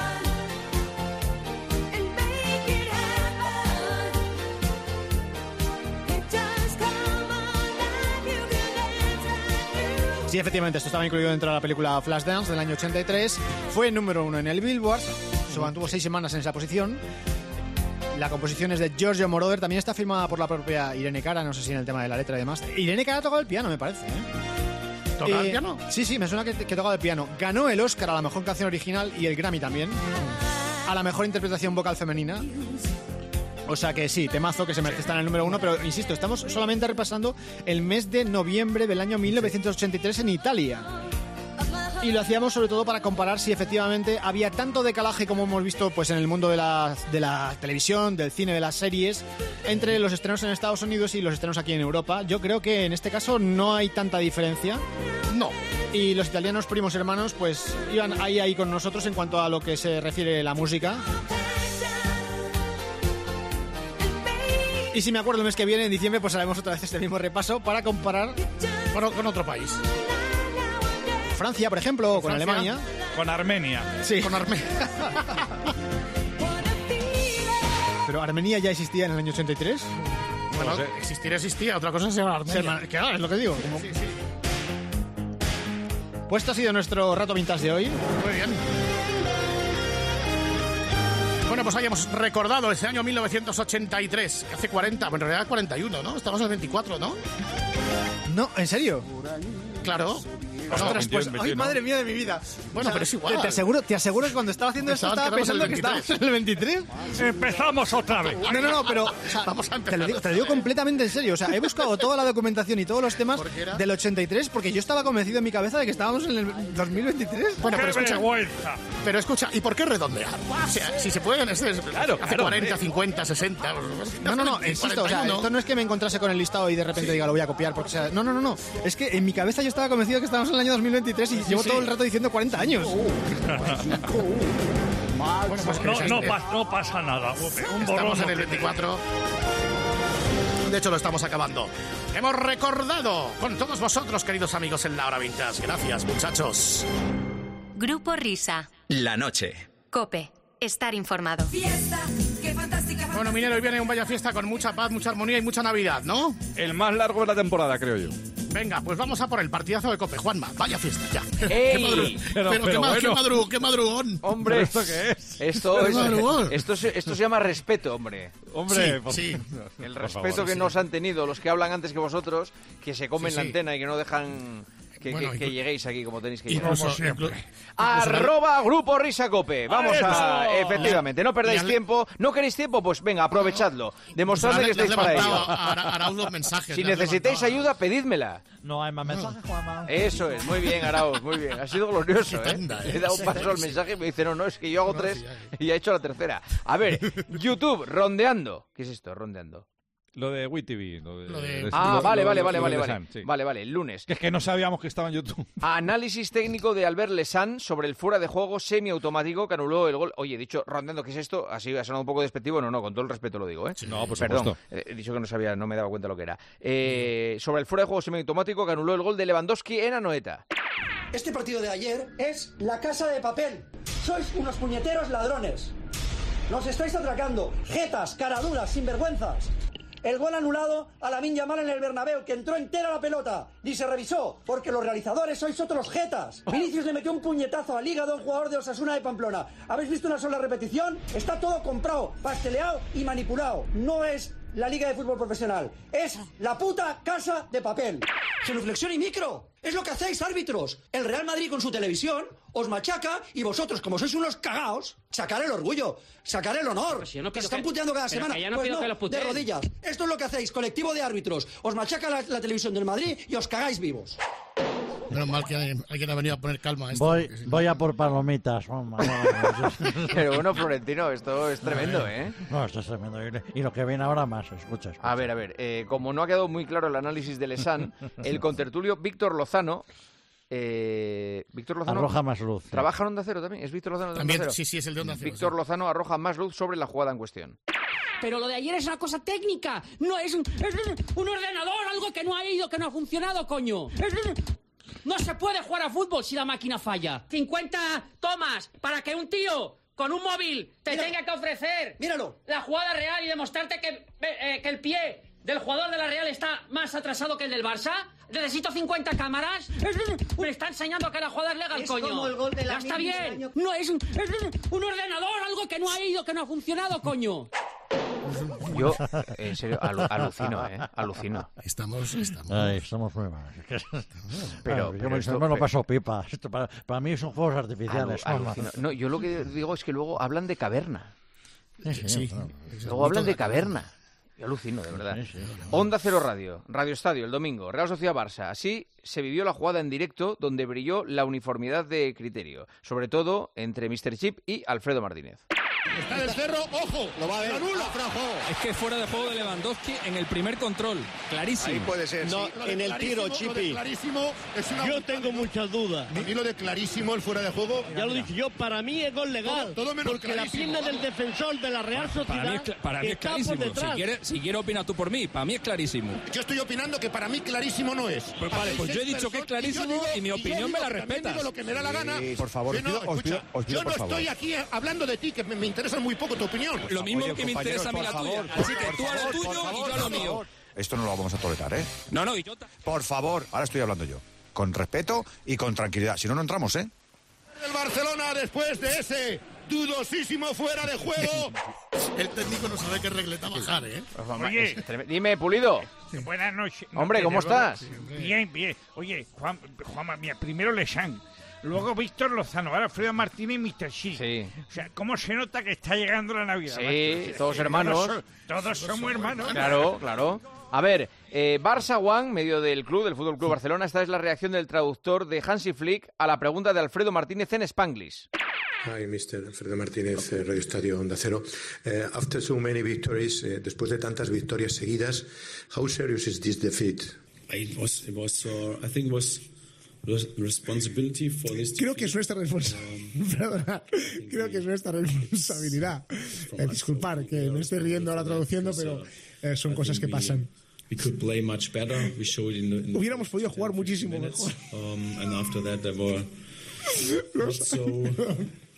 [SPEAKER 6] Sí, efectivamente, esto estaba incluido dentro de la película Flashdance del año ochenta y tres. Fue número uno en el Billboard, se mantuvo seis semanas en esa posición. La composición es de Giorgio Moroder, también está firmada por la propia Irene Cara, no sé si en el tema de la letra y demás. Irene Cara ha tocado el piano, me parece, ¿eh?
[SPEAKER 4] ¿Toca el
[SPEAKER 6] Eh,
[SPEAKER 4] piano?
[SPEAKER 6] Sí, sí, me suena que, que tocaba el piano. Ganó el Oscar a la mejor canción original y el Grammy también. A la mejor interpretación vocal femenina. O sea que sí, temazo que se merece estar en el número uno, pero insisto, estamos solamente repasando el mes de noviembre del año mil novecientos ochenta y tres en Italia. Y lo hacíamos sobre todo para comparar si efectivamente había tanto decalaje como hemos visto pues en el mundo de la, de la televisión, del cine, de las series, entre los estrenos en Estados Unidos y los estrenos aquí en Europa. Yo creo que en este caso no hay tanta diferencia.
[SPEAKER 4] No.
[SPEAKER 6] Y los italianos primos hermanos pues iban ahí ahí con nosotros en cuanto a lo que se refiere a la música. Y si me acuerdo el mes que viene, en diciembre, pues haremos otra vez este mismo repaso para comparar
[SPEAKER 4] Bueno, con otro país.
[SPEAKER 6] Francia, por ejemplo, o con
[SPEAKER 4] Francia.
[SPEAKER 6] Alemania.
[SPEAKER 2] Con Armenia.
[SPEAKER 6] Sí.
[SPEAKER 4] Con Armenia.
[SPEAKER 6] Pero Armenia ya existía en el año ochenta y tres.
[SPEAKER 4] Bueno,
[SPEAKER 2] No sé.
[SPEAKER 4] existir existía, otra cosa es llamar Armenia.
[SPEAKER 6] Claro, es lo que digo. Como-
[SPEAKER 4] Sí, sí.
[SPEAKER 6] Pues esto ha sido nuestro rato vintage de hoy.
[SPEAKER 4] Muy bien. Bueno, pues hayamos recordado ese año mil novecientos ochenta y tres, que hace cuarenta, bueno, en realidad cuarenta y uno, ¿no? Estamos en el veinticuatro, ¿no?
[SPEAKER 6] No, ¿en serio?
[SPEAKER 4] Claro.
[SPEAKER 6] Ostras,
[SPEAKER 2] veintiuno,
[SPEAKER 6] pues, ay,
[SPEAKER 2] veintiuno.
[SPEAKER 6] madre mía de mi vida.
[SPEAKER 4] Bueno, pero es igual.
[SPEAKER 6] Te, te aseguro, te aseguro que cuando estaba haciendo esto
[SPEAKER 4] Pensaban
[SPEAKER 6] estaba
[SPEAKER 4] que
[SPEAKER 6] pensando
[SPEAKER 4] éramos
[SPEAKER 6] que
[SPEAKER 4] el
[SPEAKER 6] estabas en el veintitrés.
[SPEAKER 9] Empezamos otra vez.
[SPEAKER 6] No, no, no, pero o sea,
[SPEAKER 4] Vamos a empezar.
[SPEAKER 6] te, lo digo, te lo digo completamente en serio. O sea, he buscado toda la documentación y todos los temas
[SPEAKER 4] ¿Por qué era?
[SPEAKER 6] del ochenta y tres porque yo estaba convencido en mi cabeza de que estábamos en el dos mil veintitrés.
[SPEAKER 4] Bueno, pero
[SPEAKER 9] ¡Qué
[SPEAKER 4] escucha,
[SPEAKER 9] vergüenza!
[SPEAKER 4] pero escucha, ¿y por qué redondear? O sea, si se pueden, es, es-
[SPEAKER 2] Claro,
[SPEAKER 4] hace
[SPEAKER 2] claro,
[SPEAKER 4] cuarenta,
[SPEAKER 2] hombre.
[SPEAKER 4] cincuenta, sesenta.
[SPEAKER 6] No, no, no, insisto, o sea,
[SPEAKER 4] cuarenta y uno.
[SPEAKER 6] esto no es que me encontrase con el listado y de repente diga, lo voy a copiar, porque sea... No, no, no, no. Es que en mi cabeza yo estaba convencido que estábamos en el año dos mil veintitrés y llevo
[SPEAKER 4] sí.
[SPEAKER 6] todo el rato diciendo cuarenta años.
[SPEAKER 4] Bueno, pues que
[SPEAKER 9] No,
[SPEAKER 4] es-
[SPEAKER 9] no,
[SPEAKER 4] eh,
[SPEAKER 9] pa- no pasa nada. Un
[SPEAKER 4] Estamos
[SPEAKER 9] borrón
[SPEAKER 4] en el
[SPEAKER 9] no-
[SPEAKER 4] veinticuatro. De hecho, lo estamos acabando. Hemos recordado con todos vosotros, queridos amigos, en la hora vintage. Gracias, muchachos.
[SPEAKER 1] Grupo Risa.
[SPEAKER 10] La noche.
[SPEAKER 1] Cope. Estar informado.
[SPEAKER 4] Bueno, Minero, hoy viene un Vaya Fiesta con mucha paz, mucha armonía y mucha Navidad, ¿no?
[SPEAKER 2] El más largo de la temporada, creo yo.
[SPEAKER 4] Venga, pues vamos a por el partidazo de Cope, Juanma. Vaya fiesta, ya.
[SPEAKER 10] ¡Ey!
[SPEAKER 4] Qué madru-
[SPEAKER 10] Pero-
[SPEAKER 4] pero,
[SPEAKER 10] pero
[SPEAKER 4] qué, ma-
[SPEAKER 10] bueno.
[SPEAKER 4] qué, madru- qué madrugón.
[SPEAKER 10] Hombre,
[SPEAKER 2] ¿Pero esto qué es?
[SPEAKER 10] Esto,
[SPEAKER 4] Qué
[SPEAKER 10] es,
[SPEAKER 4] madrugón.
[SPEAKER 10] esto, se, esto se llama respeto, hombre.
[SPEAKER 2] Hombre,
[SPEAKER 4] Sí,
[SPEAKER 2] por-
[SPEAKER 4] sí.
[SPEAKER 10] El
[SPEAKER 2] por
[SPEAKER 10] respeto
[SPEAKER 2] favor,
[SPEAKER 10] que
[SPEAKER 2] sí.
[SPEAKER 10] nos han tenido los que hablan antes que vosotros, que se comen
[SPEAKER 4] Sí,
[SPEAKER 10] la
[SPEAKER 4] sí.
[SPEAKER 10] antena y que no dejan que,
[SPEAKER 4] Bueno,
[SPEAKER 10] que- que
[SPEAKER 4] inclu-
[SPEAKER 10] lleguéis aquí como tenéis que llegar.
[SPEAKER 4] Incluso,
[SPEAKER 9] Como siempre.
[SPEAKER 4] inclu-
[SPEAKER 10] Arroba Grupo Risa Cope. Vamos a...
[SPEAKER 9] ¡Eso!
[SPEAKER 10] Efectivamente, no perdáis
[SPEAKER 4] Le- le-
[SPEAKER 10] tiempo. ¿No queréis tiempo? Pues venga, aprovechadlo. Demostradme
[SPEAKER 4] le-
[SPEAKER 10] que
[SPEAKER 4] le has
[SPEAKER 10] estáis para
[SPEAKER 4] levantado
[SPEAKER 10] ello.
[SPEAKER 4] a- a Arauz los mensajes.
[SPEAKER 10] Si
[SPEAKER 4] le has
[SPEAKER 10] necesitáis
[SPEAKER 4] levantado a-
[SPEAKER 10] ayuda, pedídmela.
[SPEAKER 7] No hay más mensajes, Juanma.
[SPEAKER 10] Eso es, muy bien, Arauz, muy bien. Ha sido glorioso, ¿eh?
[SPEAKER 4] Estupenda, ¿eh?
[SPEAKER 10] He dado un paso al mensaje y me dice, no, no, es que yo hago
[SPEAKER 4] No,
[SPEAKER 10] tres
[SPEAKER 4] sí, ya.
[SPEAKER 10] y ya he hecho la tercera. A ver, YouTube, rondeando. ¿Qué es esto, rondeando?
[SPEAKER 2] Lo de WeTV. Lo de,
[SPEAKER 4] Lo de-
[SPEAKER 2] de-
[SPEAKER 10] Ah,
[SPEAKER 2] lo-
[SPEAKER 10] vale,
[SPEAKER 2] lo-
[SPEAKER 10] vale,
[SPEAKER 2] lo
[SPEAKER 10] vale,
[SPEAKER 2] de
[SPEAKER 10] vale,
[SPEAKER 2] The
[SPEAKER 10] vale.
[SPEAKER 2] Sun, sí.
[SPEAKER 10] Vale, vale, el lunes.
[SPEAKER 2] Que es que no sabíamos que estaba en YouTube.
[SPEAKER 10] Análisis técnico de Albert Lesan sobre el fuera de juego semiautomático que anuló el gol. Oye, he dicho, rondeando, ¿qué es esto? Así ha sonado un poco despectivo. No, no, con todo el respeto lo digo, ¿eh?
[SPEAKER 2] No, por
[SPEAKER 10] Perdón,
[SPEAKER 2] supuesto.
[SPEAKER 10] eh, he dicho que no sabía, no me daba cuenta lo que era. Eh, sobre el fuera de juego semiautomático que anuló el gol de Lewandowski en Anoeta.
[SPEAKER 11] Este partido de ayer es la casa de papel. Sois unos puñeteros ladrones. Nos estáis atracando. Jetas, caraduras, sinvergüenzas. El gol anulado a Lamine Yamal en el Bernabéu, que entró entera la pelota. Ni se revisó, porque los realizadores sois otros jetas. Vinicius le metió un puñetazo al hígado a un jugador de Osasuna de Pamplona. ¿Habéis visto una sola repetición? Está todo comprado, pasteleado y manipulado. No es la Liga de Fútbol Profesional. Es la puta casa de papel. Genuflexión y micro. Es lo que hacéis, árbitros. El Real Madrid con su televisión os machaca y vosotros, como sois unos cagaos, sacar el orgullo, sacar el honor.
[SPEAKER 12] Pues si yo no
[SPEAKER 11] que
[SPEAKER 12] pido
[SPEAKER 11] están
[SPEAKER 12] que-
[SPEAKER 11] puteando cada
[SPEAKER 12] pero
[SPEAKER 11] semana.
[SPEAKER 12] que yo no
[SPEAKER 11] Pues
[SPEAKER 12] pido que los
[SPEAKER 11] de
[SPEAKER 12] puteen.
[SPEAKER 11] rodillas. Esto es lo que hacéis, colectivo de árbitros. Os machaca la, la televisión del Madrid y os cagáis vivos.
[SPEAKER 4] Menos mal que alguien, alguien ha venido a poner calma a esto.
[SPEAKER 7] Voy,
[SPEAKER 4] porque si no-
[SPEAKER 7] voy a por palomitas, Juanma.
[SPEAKER 10] Pero bueno, Florentino, esto es tremendo, ¿eh?
[SPEAKER 7] No, esto es tremendo. Y lo que viene ahora más, escucha. escucha.
[SPEAKER 10] A ver, a ver, eh, como no ha quedado muy claro el análisis de Lesan, el contertulio Víctor Lozano... Eh, Víctor Lozano...
[SPEAKER 7] Arroja más luz.
[SPEAKER 10] ¿Trabaja en Onda Cero también? ¿Es Víctor Lozano de
[SPEAKER 4] También,
[SPEAKER 10] Onda Cero?
[SPEAKER 4] sí, sí, es el de Onda Cero,
[SPEAKER 10] Víctor
[SPEAKER 4] sí.
[SPEAKER 10] Lozano arroja más luz sobre la jugada en cuestión.
[SPEAKER 12] Pero lo de ayer es una cosa técnica. No es un, es un ordenador, algo que no ha ido, que no ha funcionado, coño. Es- no se puede jugar a fútbol si la máquina falla. cincuenta tomas para que un tío con un móvil te
[SPEAKER 11] Mira.
[SPEAKER 12] tenga que ofrecer
[SPEAKER 11] Míralo.
[SPEAKER 12] la jugada real y demostrarte que, eh, que el pie del jugador de la Real está más atrasado que el del Barça. Necesito cincuenta cámaras. Me está enseñando que la jugada es legal,
[SPEAKER 11] Es
[SPEAKER 12] coño.
[SPEAKER 11] como el gol de
[SPEAKER 12] Ya
[SPEAKER 11] Lamine
[SPEAKER 12] está bien.
[SPEAKER 11] el año-
[SPEAKER 12] No es un, es un ordenador, algo que no ha ido, que no ha funcionado, coño.
[SPEAKER 10] Yo, en serio, alu- alucino, ¿eh? Alucino.
[SPEAKER 4] Estamos, estamos.
[SPEAKER 7] Ay, estamos muy mal.
[SPEAKER 10] Pero-
[SPEAKER 7] Ay, yo
[SPEAKER 10] pero
[SPEAKER 7] me,
[SPEAKER 10] esto-
[SPEAKER 7] me lo
[SPEAKER 10] pero-
[SPEAKER 7] paso pipa. Esto para, para mí son fuegos artificiales.
[SPEAKER 10] Alu-
[SPEAKER 7] Juanma.
[SPEAKER 10] alucino. No, yo lo que digo es que luego hablan de caverna.
[SPEAKER 7] Sí,
[SPEAKER 4] Sí.
[SPEAKER 7] claro.
[SPEAKER 10] Luego hablan de caverna. Yo alucino, de verdad.
[SPEAKER 7] Sí, sí.
[SPEAKER 10] Onda Cero Radio, Radio Estadio, el domingo, Real Sociedad Barça. Así se vivió la jugada en directo donde brilló la uniformidad de criterio, sobre todo entre míster Chip y Alfredo Martínez.
[SPEAKER 4] Está del cerro, ojo. Lo va a ver. Anula.
[SPEAKER 13] Es que fuera de juego de Lewandowski en el primer control. Clarísimo.
[SPEAKER 14] puede ser.
[SPEAKER 4] No,
[SPEAKER 14] sí.
[SPEAKER 4] en el tiro, Chipi.
[SPEAKER 14] Clarísimo es una.
[SPEAKER 15] Yo tengo muchas dudas.
[SPEAKER 14] A mí lo de clarísimo el fuera de juego.
[SPEAKER 15] Ya lo he dicho yo, para mí es gol legal.
[SPEAKER 14] Todo- todo menos
[SPEAKER 15] porque la
[SPEAKER 14] clarísimo.
[SPEAKER 15] pierna del defensor de la Real
[SPEAKER 13] Para mí
[SPEAKER 15] Sociedad
[SPEAKER 13] es, cla- para mí es
[SPEAKER 15] está por
[SPEAKER 13] clarísimo. Si
[SPEAKER 15] detrás.
[SPEAKER 13] quieres, si quieres opinar tú por mí, para mí es clarísimo.
[SPEAKER 14] Yo estoy opinando que para mí clarísimo no es.
[SPEAKER 13] Pues vale, pues yo he dicho que es clarísimo y mi
[SPEAKER 14] yo
[SPEAKER 13] opinión me la
[SPEAKER 14] también
[SPEAKER 13] respetas.
[SPEAKER 14] digo lo que me da la gana.
[SPEAKER 16] por favor,
[SPEAKER 14] Yo no,
[SPEAKER 16] os pido- os
[SPEAKER 14] escucha,
[SPEAKER 16] pido- os pido,
[SPEAKER 14] yo no
[SPEAKER 16] por favor.
[SPEAKER 14] estoy aquí hablando de ti, que me, me interesa muy poco tu opinión.
[SPEAKER 13] Lo mismo
[SPEAKER 16] Oye,
[SPEAKER 13] que me
[SPEAKER 16] compañeros,
[SPEAKER 13] interesa a mí
[SPEAKER 16] por
[SPEAKER 13] la
[SPEAKER 16] favor,
[SPEAKER 13] tuya.
[SPEAKER 16] por-
[SPEAKER 13] Así que
[SPEAKER 16] por
[SPEAKER 13] tú a lo
[SPEAKER 16] favor,
[SPEAKER 13] tuyo
[SPEAKER 16] por
[SPEAKER 13] y
[SPEAKER 16] favor,
[SPEAKER 13] yo a
[SPEAKER 16] por
[SPEAKER 13] lo mío.
[SPEAKER 16] favor. Esto no lo vamos a tolerar, ¿eh?
[SPEAKER 13] No, no, y yo... ta-
[SPEAKER 16] Por favor, ahora estoy hablando yo. Con respeto y con tranquilidad. Si no, no entramos, ¿eh?
[SPEAKER 14] El Barcelona después de ese dudosísimo fuera de juego.
[SPEAKER 4] El técnico no sabe qué regleta bajar, ¿eh?
[SPEAKER 3] Oye.
[SPEAKER 10] Es trem- Dime, Pulido.
[SPEAKER 3] Buenas noches.
[SPEAKER 10] Hombre,
[SPEAKER 3] No,
[SPEAKER 10] ¿cómo
[SPEAKER 3] desde luego-
[SPEAKER 10] estás?
[SPEAKER 3] Bien, bien. Oye, Juan, Juanma, mira, primero Lesan, luego Víctor Lozano, ahora Alfredo Martínez y míster Chi.
[SPEAKER 10] Sí.
[SPEAKER 3] O sea, ¿cómo se nota que está llegando la Navidad?
[SPEAKER 10] Sí,
[SPEAKER 3] macho?
[SPEAKER 10] todos
[SPEAKER 3] Que
[SPEAKER 10] hermanos.
[SPEAKER 3] Todos, so- todos somos hermanos.
[SPEAKER 10] Claro, claro. A ver, eh, Barça One, medio del club, del Fútbol Club Barcelona, esta es la reacción del traductor de Hansi Flick a la pregunta de Alfredo Martínez en Spanglish.
[SPEAKER 17] Hi, mister Alfredo Martínez, eh, Radio Estadio Onda Cero. Eh, after so many victories, eh, después de tantas victorias seguidas, how serious is this defeat?
[SPEAKER 18] It was, it was, uh, I think it was res- responsibility for this.
[SPEAKER 19] Creo que es nuestra responsabilidad. Creo que es nuestra responsabilidad. Eh, disculpar que me estoy riendo ahora traduciendo, pero eh, son cosas que pasan.
[SPEAKER 18] We could play much better. We showed in the, in the
[SPEAKER 19] Hubiéramos podido jugar muchísimo
[SPEAKER 18] minutes,
[SPEAKER 19] mejor.
[SPEAKER 18] um, and after that there were not
[SPEAKER 19] Los-
[SPEAKER 18] so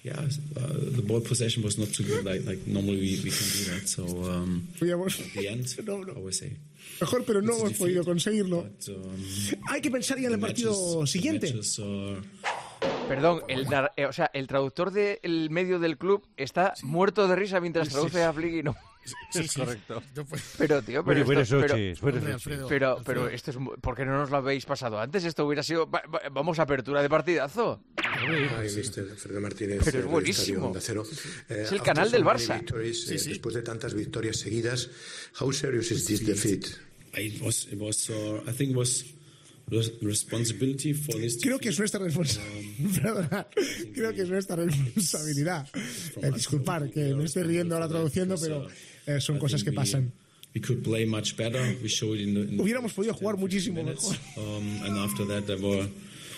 [SPEAKER 18] yeah, uh, the ball possession was not too good. Like, like normally we, we can do that. So um, at the end,
[SPEAKER 19] no, no.
[SPEAKER 18] I always say.
[SPEAKER 19] Mejor, pero no hemos podido conseguirlo.
[SPEAKER 18] But, um,
[SPEAKER 19] Hay que pensar ya en el partido
[SPEAKER 18] matches,
[SPEAKER 19] siguiente.
[SPEAKER 18] matches are,
[SPEAKER 10] Perdón, el, nar- eh, o sea, el traductor del medio del club está muerto de risa mientras traduce a Flick y no.
[SPEAKER 4] Sí,
[SPEAKER 2] es
[SPEAKER 4] sí.
[SPEAKER 2] correcto.
[SPEAKER 10] Pero, tío, pero,
[SPEAKER 8] Bueno,
[SPEAKER 10] esto,
[SPEAKER 8] buenas
[SPEAKER 10] pero,
[SPEAKER 8] noches, buenas
[SPEAKER 4] Hombre,
[SPEAKER 8] noches.
[SPEAKER 4] Alfredo,
[SPEAKER 10] pero,
[SPEAKER 4] Alfredo.
[SPEAKER 10] pero esto es, mu- ¿por qué no nos lo habéis pasado antes? Esto hubiera sido, va- va- vamos, apertura de partidazo.
[SPEAKER 17] Hi, mister Alfredo Martínez.
[SPEAKER 10] Pero es
[SPEAKER 17] eh,
[SPEAKER 10] buenísimo.
[SPEAKER 17] Radio Onda Cero. Eh,
[SPEAKER 10] Es el
[SPEAKER 17] after
[SPEAKER 10] canal
[SPEAKER 17] so
[SPEAKER 10] del
[SPEAKER 17] many
[SPEAKER 10] Barça.
[SPEAKER 17] victories, eh,
[SPEAKER 4] Sí, sí.
[SPEAKER 17] Después de tantas victorias seguidas, how serious is this defeat?
[SPEAKER 18] it was, it was, uh, I think it was res- responsibility for this.
[SPEAKER 19] Creo que es nuestra responsabilidad. Creo que es nuestra responsabilidad. Eh, disculpar que me estoy riendo ahora traduciendo, pero eh, son cosas que pasan.
[SPEAKER 18] We could play much better. We showed in the, in the
[SPEAKER 19] Hubiéramos podido jugar muchísimo
[SPEAKER 18] minutes.
[SPEAKER 19] mejor.
[SPEAKER 18] Um, and after that, there were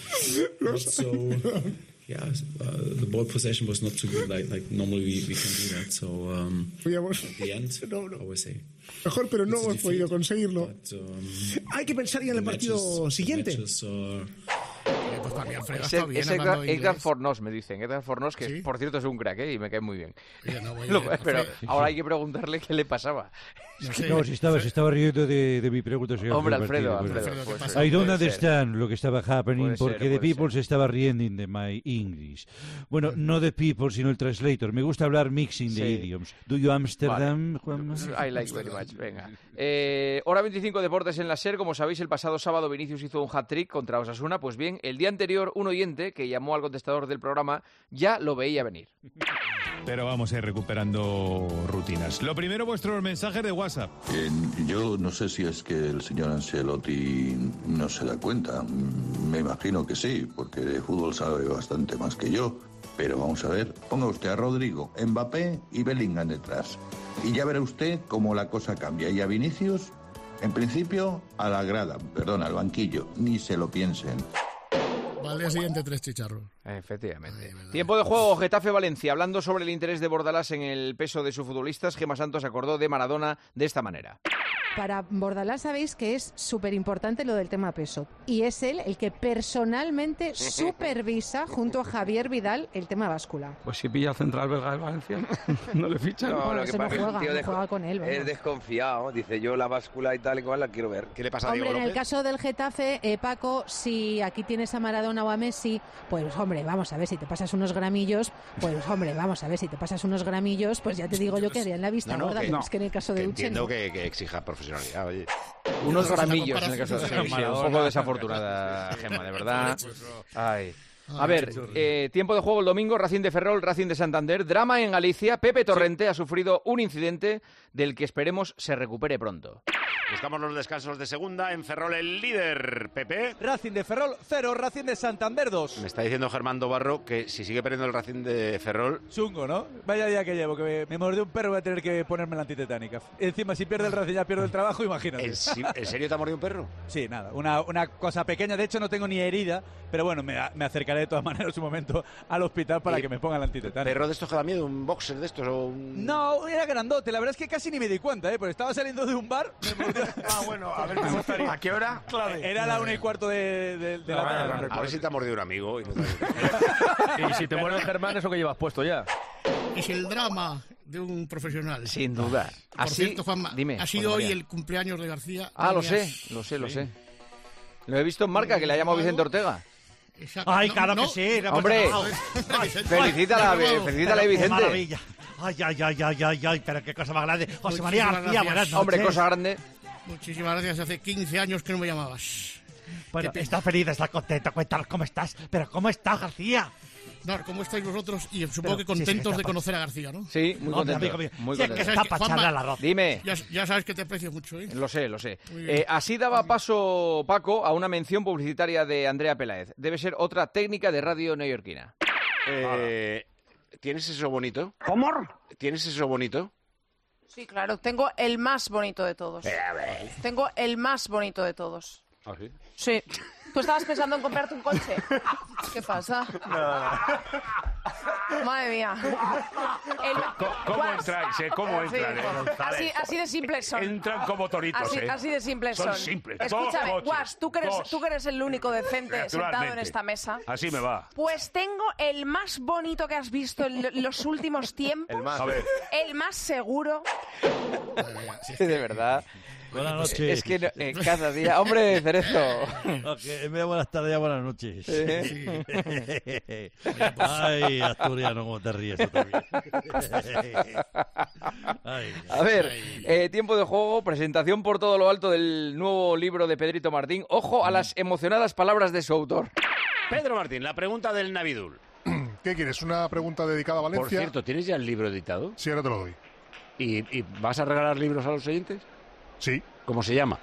[SPEAKER 18] not so. Yeah, uh, the ball possession was not too good. Like, like normally we, we can do that. So um,
[SPEAKER 19] Hubiéramos-
[SPEAKER 18] at the end,
[SPEAKER 19] No, no.
[SPEAKER 18] I always say.
[SPEAKER 19] Mejor, pero no hemos podido conseguirlo.
[SPEAKER 18] But, um,
[SPEAKER 19] Hay que pensar ya en el
[SPEAKER 18] the
[SPEAKER 19] partido
[SPEAKER 18] matches-
[SPEAKER 19] siguiente.
[SPEAKER 18] the matches are-
[SPEAKER 4] Eh, pues para mí, Alfredo,
[SPEAKER 10] Es,
[SPEAKER 4] está bien
[SPEAKER 10] es
[SPEAKER 4] hablando
[SPEAKER 10] Edgar, Edgar
[SPEAKER 4] inglés.
[SPEAKER 10] Fornós, me dicen. Edgar Fornós, que
[SPEAKER 4] ¿Sí?
[SPEAKER 10] por cierto es un crack, ¿eh? Y me cae muy bien.
[SPEAKER 4] Oye, no, oye,
[SPEAKER 10] Lo- pero
[SPEAKER 4] Alfredo,
[SPEAKER 10] ahora hay que preguntarle qué le pasaba.
[SPEAKER 4] no sé.
[SPEAKER 8] No, se estaba, se estaba riendo de, de mi pregunta, señor.
[SPEAKER 10] Hombre,
[SPEAKER 8] Alfredo
[SPEAKER 10] Alfredo,
[SPEAKER 8] Martínez.
[SPEAKER 10] Alfredo.
[SPEAKER 4] Alfredo, ¿qué
[SPEAKER 10] puede
[SPEAKER 4] pasa?
[SPEAKER 8] I
[SPEAKER 10] ser,
[SPEAKER 8] don't
[SPEAKER 10] puede ser.
[SPEAKER 8] understand lo que estaba happening
[SPEAKER 10] Puede ser,
[SPEAKER 8] porque the
[SPEAKER 10] puede
[SPEAKER 8] people
[SPEAKER 10] ser.
[SPEAKER 8] se estaba riendo de my English. Bueno, no the people, sino el translator. Me gusta hablar mixing the
[SPEAKER 10] Sí.
[SPEAKER 8] idioms. Do you Amsterdam, Juanma?
[SPEAKER 10] I like very much. Venga. Eh, hora veinticinco Deportes en la SER. Como sabéis, el pasado sábado Vinicius hizo un hat-trick contra Osasuna. Pues bien, el día anterior un oyente que llamó al contestador del programa ya lo veía venir.
[SPEAKER 20] Pero vamos a ir recuperando rutinas. Lo primero, vuestros mensajes de WhatsApp.
[SPEAKER 21] Eh, yo no sé si es que el señor Ancelotti no se da cuenta. Me imagino que sí, porque de fútbol sabe bastante más que yo. Pero vamos a ver, ponga usted a Rodrigo, Mbappé y Bellingham detrás. Y ya verá usted cómo la cosa cambia. Y a Vinicius, en principio, a la grada, perdón, al banquillo. Ni se lo piensen.
[SPEAKER 4] Al día siguiente, tres chicharros.
[SPEAKER 10] Efectivamente. Tiempo de juego, Getafe-Valencia. Hablando sobre el interés de Bordalás en el peso de sus futbolistas, Gemma Santos acordó de Maradona de esta manera.
[SPEAKER 22] Para Bordalás sabéis que es súper importante lo del tema peso. Y es él el que personalmente supervisa junto a Javier Vidal el tema báscula.
[SPEAKER 13] Pues si pilla al central belga del Valencia, no le fichan.
[SPEAKER 22] No, lo que ese no pasa es que juega, es un tío no juega con él, vamos.
[SPEAKER 23] Es desconfiado, dice yo la báscula y tal y cual la quiero ver. ¿Qué le pasa a
[SPEAKER 22] Hombre,
[SPEAKER 23] Diego
[SPEAKER 22] en el
[SPEAKER 23] López?
[SPEAKER 22] caso del Getafe, eh, Paco, si aquí tienes a Maradona o a Messi, pues hombre, vamos a ver si te pasas unos gramillos, pues hombre, vamos a ver si te pasas unos gramillos, pues ya te digo yo que harían la vista
[SPEAKER 23] No, no,
[SPEAKER 22] gorda,
[SPEAKER 23] que-
[SPEAKER 22] pero
[SPEAKER 23] no.
[SPEAKER 22] es que en el caso de
[SPEAKER 23] Que
[SPEAKER 22] Uche
[SPEAKER 23] entiendo
[SPEAKER 22] no.
[SPEAKER 23] que, que exija profesionalidad, oye.
[SPEAKER 10] Unos
[SPEAKER 23] No,
[SPEAKER 10] gramillos
[SPEAKER 23] esa
[SPEAKER 10] en el caso de
[SPEAKER 23] comparación
[SPEAKER 10] sí, sí,
[SPEAKER 23] con
[SPEAKER 10] un
[SPEAKER 23] Maradona.
[SPEAKER 10] poco desafortunada, Gemma, de verdad. Ay. A ver, eh, tiempo de juego el domingo, Racing de Ferrol, Racing de Santander, drama en Galicia, Pepe Torrente ha sufrido un incidente del que esperemos se recupere pronto.
[SPEAKER 23] Buscamos los descansos de segunda en Ferrol, el líder, Pepe.
[SPEAKER 24] Racing de Ferrol cero, Racing de Santander dos.
[SPEAKER 23] Me está diciendo Germán Dobarro que si sigue perdiendo el Racing de Ferrol...
[SPEAKER 24] Chungo, ¿no? Vaya día que llevo, que me, me mordió un perro, voy a tener que ponerme la antitetánica. Encima, si pierde el Racing ya pierdo el trabajo, imagínate.
[SPEAKER 23] ¿En, si- ¿en serio te ha mordido un perro?
[SPEAKER 24] Sí, nada, una, una cosa pequeña. De hecho, no tengo ni herida, pero bueno, me, me acercaré de todas maneras un momento al hospital para
[SPEAKER 23] ¿Y
[SPEAKER 24] que me pongan la antitetánica.
[SPEAKER 23] ¿Perro de estos que da miedo? ¿Un boxer de estos o un...?
[SPEAKER 24] No, era grandote. La verdad es que casi ni me di cuenta, ¿eh? Porque estaba saliendo de un bar. Me mordió.
[SPEAKER 23] Ah, bueno, a ver cómo estaría. ¿A qué hora?
[SPEAKER 24] Era la una y cuarto de, de- de la tarde.
[SPEAKER 23] A ver si te ha mordido un amigo. Y, no te-
[SPEAKER 25] Y si te muerde Germán, eso que llevas puesto ya.
[SPEAKER 4] Es el drama de un profesional.
[SPEAKER 10] Sin duda.
[SPEAKER 4] Por
[SPEAKER 10] Así,
[SPEAKER 4] cierto, Juanma,
[SPEAKER 10] dime,
[SPEAKER 4] ha sido
[SPEAKER 10] Juan
[SPEAKER 4] hoy
[SPEAKER 10] María.
[SPEAKER 4] el cumpleaños de García.
[SPEAKER 10] Ah, lo
[SPEAKER 4] No me
[SPEAKER 10] sé,
[SPEAKER 4] has-
[SPEAKER 10] lo sé, lo sé. Lo he visto en marca, que le ha llamado Vicente Ortega.
[SPEAKER 4] Exacto.
[SPEAKER 6] Ay,
[SPEAKER 4] No,
[SPEAKER 6] claro
[SPEAKER 4] no.
[SPEAKER 6] que sí. no
[SPEAKER 10] Hombre,
[SPEAKER 6] pasa nada.
[SPEAKER 10] felicítala,
[SPEAKER 6] Ay,
[SPEAKER 10] eh, felicítala,
[SPEAKER 6] pero qué
[SPEAKER 10] Vicente.
[SPEAKER 6] maravilla. Ay, ay, ay, ay, ay, ay, pero qué cosa más grande. José
[SPEAKER 4] Muchísimas
[SPEAKER 6] María García,
[SPEAKER 4] gracias.
[SPEAKER 6] buenas noches.
[SPEAKER 10] Hombre, cosa grande.
[SPEAKER 4] Muchísimas gracias. Hace quince años que no me llamabas.
[SPEAKER 6] Bueno,
[SPEAKER 4] Que te-
[SPEAKER 6] estás feliz, estás contento, cuéntanos cómo estás. Pero ¿cómo estás, García?
[SPEAKER 4] No, ¿cómo estáis vosotros? Y supongo
[SPEAKER 6] Pero,
[SPEAKER 4] que
[SPEAKER 6] sí, sí,
[SPEAKER 4] contentos
[SPEAKER 6] está
[SPEAKER 4] de
[SPEAKER 6] pa-
[SPEAKER 4] conocer a García, ¿no?
[SPEAKER 10] Sí, muy
[SPEAKER 6] Hombre,
[SPEAKER 10] contento.
[SPEAKER 6] amigo mío.
[SPEAKER 10] Muy
[SPEAKER 6] Sí, es que
[SPEAKER 10] contento.
[SPEAKER 6] está
[SPEAKER 4] que,
[SPEAKER 6] para
[SPEAKER 4] Juanma,
[SPEAKER 6] echarle al arroz.
[SPEAKER 10] Dime.
[SPEAKER 4] Ya, ya sabes que te aprecio mucho, ¿eh?
[SPEAKER 10] Lo sé, lo sé.
[SPEAKER 4] Muy bien.
[SPEAKER 10] Eh, así daba paso Paco a una mención publicitaria de Andrea Peláez. Debe ser otra técnica de radio neoyorquina.
[SPEAKER 23] Eh, ¿Tienes eso bonito?
[SPEAKER 26] ¿Cómo?
[SPEAKER 23] ¿Tienes eso bonito?
[SPEAKER 26] Sí, claro. Tengo el más bonito de todos. Tengo el más bonito de todos.
[SPEAKER 23] ¿Ah, sí?
[SPEAKER 26] Sí. ¿Tú estabas pensando en comprarte un coche? ¿Qué pasa? Madre mía. El-
[SPEAKER 23] ¿Cómo
[SPEAKER 26] Guas.
[SPEAKER 23] entráis, eh? ¿Cómo
[SPEAKER 26] Sí.
[SPEAKER 23] entran, eh?
[SPEAKER 26] Así, así de simples son.
[SPEAKER 23] Entran como toritos,
[SPEAKER 26] Así,
[SPEAKER 23] eh.
[SPEAKER 26] así de simples son.
[SPEAKER 23] Son simples.
[SPEAKER 26] Escúchame,
[SPEAKER 23] Dos
[SPEAKER 26] Guas, tú que, eres,
[SPEAKER 23] coches.
[SPEAKER 26] tú que eres el único decente sentado en
[SPEAKER 23] Naturalmente.
[SPEAKER 26] esta mesa.
[SPEAKER 23] Así me va.
[SPEAKER 26] Pues tengo el más bonito que has visto en los últimos tiempos.
[SPEAKER 23] El más. A ver.
[SPEAKER 26] El más seguro.
[SPEAKER 10] De verdad.
[SPEAKER 8] Buenas noches.
[SPEAKER 10] Es que no- eh, cada día... ¡Hombre, Cerezo!
[SPEAKER 8] Ok, en vez de buenas tardes, ya buenas noches.
[SPEAKER 10] Sí.
[SPEAKER 8] Ay, Asturiano, cómo te ríes tú también. Ay.
[SPEAKER 10] A ver, eh, tiempo de juego, presentación por todo lo alto del nuevo libro de Pedrito Martín. Ojo a las emocionadas palabras de su autor.
[SPEAKER 23] Pedro Martín, la pregunta del Navidul.
[SPEAKER 1] ¿Qué quieres? ¿Una pregunta dedicada a Valencia?
[SPEAKER 23] Por cierto, ¿tienes ya el libro editado?
[SPEAKER 1] Sí, ahora te lo doy.
[SPEAKER 23] ¿Y, y vas a regalar libros a los oyentes?
[SPEAKER 1] Sí.
[SPEAKER 23] ¿Cómo se llama?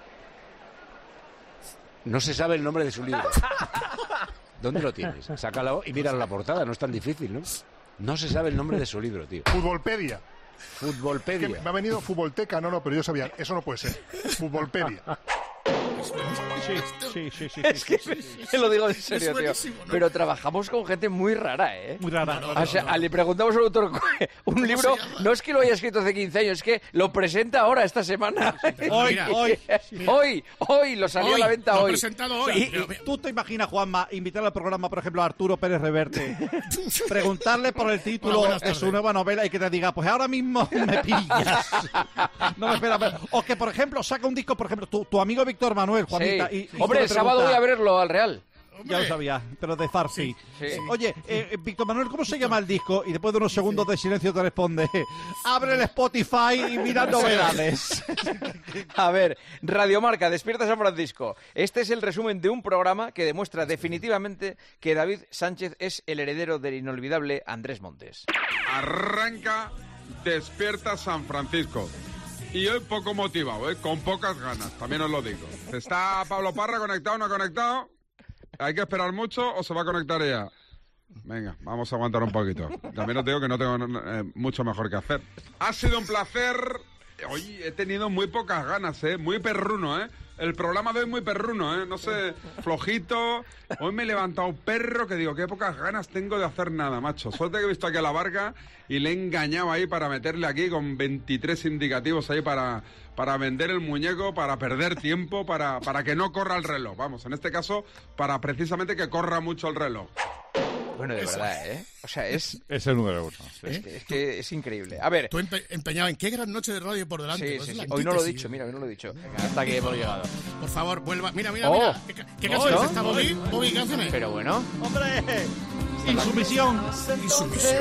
[SPEAKER 23] No se sabe el nombre de su libro. ¿Dónde lo tienes? Sácalo y mira la portada, no es tan difícil, ¿no? No se sabe el nombre de su libro, tío.
[SPEAKER 1] Futbolpedia.
[SPEAKER 23] Futbolpedia.
[SPEAKER 1] Que me ha venido Futbolteca, no, no, pero yo sabía, eso no puede ser. Futbolpedia.
[SPEAKER 8] Sí, sí, sí, sí.
[SPEAKER 10] Es que
[SPEAKER 8] sí, sí, sí.
[SPEAKER 10] te lo digo en serio,
[SPEAKER 1] Es
[SPEAKER 10] tío.
[SPEAKER 1] buenísimo, ¿no?
[SPEAKER 10] Pero trabajamos con gente muy rara, ¿eh?
[SPEAKER 8] Muy rara.
[SPEAKER 10] O sea, le preguntamos al autor un libro, no es que lo haya escrito hace quince años, es que lo presenta ahora, esta semana.
[SPEAKER 8] Hoy,
[SPEAKER 10] Mira,
[SPEAKER 8] hoy.
[SPEAKER 10] hoy, hoy, lo salió
[SPEAKER 4] Hoy,
[SPEAKER 10] a la venta
[SPEAKER 4] lo ha
[SPEAKER 10] hoy.
[SPEAKER 4] presentado hoy.
[SPEAKER 8] Y, y
[SPEAKER 4] Pero-
[SPEAKER 8] tú te imaginas, Juanma, invitar al programa, por ejemplo, a Arturo Pérez Reverte, preguntarle por el título
[SPEAKER 4] Hola, buenas
[SPEAKER 8] de su
[SPEAKER 4] tardes.
[SPEAKER 8] nueva novela y que te diga, pues ahora mismo me pillas. No me esperas. ver. O que, por ejemplo, saca un disco, por ejemplo, tu, tu amigo Víctor Manuel, Juanita.
[SPEAKER 10] Sí.
[SPEAKER 8] Y, y
[SPEAKER 10] Hombre,
[SPEAKER 8] tú
[SPEAKER 10] el
[SPEAKER 8] le
[SPEAKER 10] sábado
[SPEAKER 8] preguntas-
[SPEAKER 10] voy a verlo al Real.
[SPEAKER 8] Ya lo sabía, pero de Farsi.
[SPEAKER 10] Sí, sí.
[SPEAKER 8] Oye, eh, Víctor Manuel, ¿cómo se llama el disco? Y después de unos segundos de silencio te responde, abre el Spotify y mira novedades.
[SPEAKER 10] A ver, Radiomarca, Despierta San Francisco. Este es el resumen de un programa que demuestra definitivamente que David Sánchez es el heredero del inolvidable Andrés Montes.
[SPEAKER 5] Arranca Despierta San Francisco. Y hoy poco motivado, ¿eh? Con pocas ganas, también os lo digo. ¿Está Pablo Parra conectado o no conectado? ¿Hay que esperar mucho o se va a conectar ya? Venga, vamos a aguantar un poquito. También os digo que no tengo eh, mucho mejor que hacer. Ha sido un placer. Hoy he tenido muy pocas ganas, ¿eh? Muy perruno, ¿eh? El programa de hoy muy perruno, ¿eh? No sé, flojito. Hoy me he levantado perro que digo, qué pocas ganas tengo de hacer nada, macho. Suerte que he visto aquí a la Barca y le he engañado ahí para meterle aquí con veintitrés indicativos ahí para, para vender el muñeco, para perder tiempo, para, para que no corra el reloj. Vamos, en este caso, para precisamente que corra mucho el reloj.
[SPEAKER 10] Bueno, de
[SPEAKER 4] Eso.
[SPEAKER 10] verdad, ¿eh? O sea, es...
[SPEAKER 8] Es el número uno.
[SPEAKER 10] Es que, es que es increíble. A ver...
[SPEAKER 4] Tú empe- empeñado en qué gran noche de radio por delante.
[SPEAKER 10] Sí,
[SPEAKER 4] Pues
[SPEAKER 10] sí,
[SPEAKER 4] es la
[SPEAKER 10] sí. Hoy no lo he
[SPEAKER 4] antítesis.
[SPEAKER 10] dicho, mira, hoy no lo he dicho. Hasta aquí hemos llegado.
[SPEAKER 4] Por favor, vuelva. Mira, mira,
[SPEAKER 10] Oh.
[SPEAKER 4] mira. ¿Qué, ca- qué canciones
[SPEAKER 10] ¿No?
[SPEAKER 4] está Bobby? Bobby, ¿qué canciones?
[SPEAKER 10] Pero bueno.
[SPEAKER 8] ¡Hombre! Insumisión.
[SPEAKER 4] Insumisión.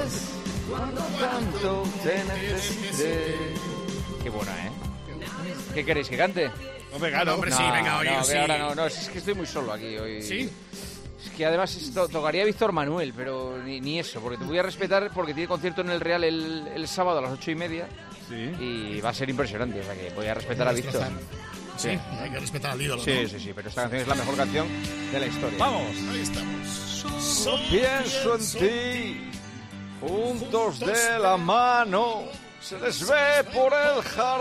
[SPEAKER 10] Tanto te necesité. Qué buena, ¿eh? ¿Qué queréis, que cante?
[SPEAKER 8] Hombre,
[SPEAKER 4] No, hombre, sí, venga, oye,
[SPEAKER 10] no, que
[SPEAKER 4] sí.
[SPEAKER 10] ahora no, no, es que estoy muy solo aquí hoy.
[SPEAKER 4] ¿Sí?
[SPEAKER 10] Es que además esto, tocaría Víctor Manuel, pero ni, ni eso, porque te voy a respetar porque tiene concierto en el Real el, el sábado a las ocho y media
[SPEAKER 8] Sí.
[SPEAKER 10] y va a ser impresionante, o sea que voy a respetar a Víctor.
[SPEAKER 4] Sí, hay que respetar al ídolo,
[SPEAKER 10] Sí,
[SPEAKER 4] ¿no?
[SPEAKER 10] sí, sí, pero esta canción es la mejor canción de la historia.
[SPEAKER 8] ¡Vamos!
[SPEAKER 4] Ahí estamos.
[SPEAKER 10] Solo pienso en ti, juntos de la mano, se les ve por el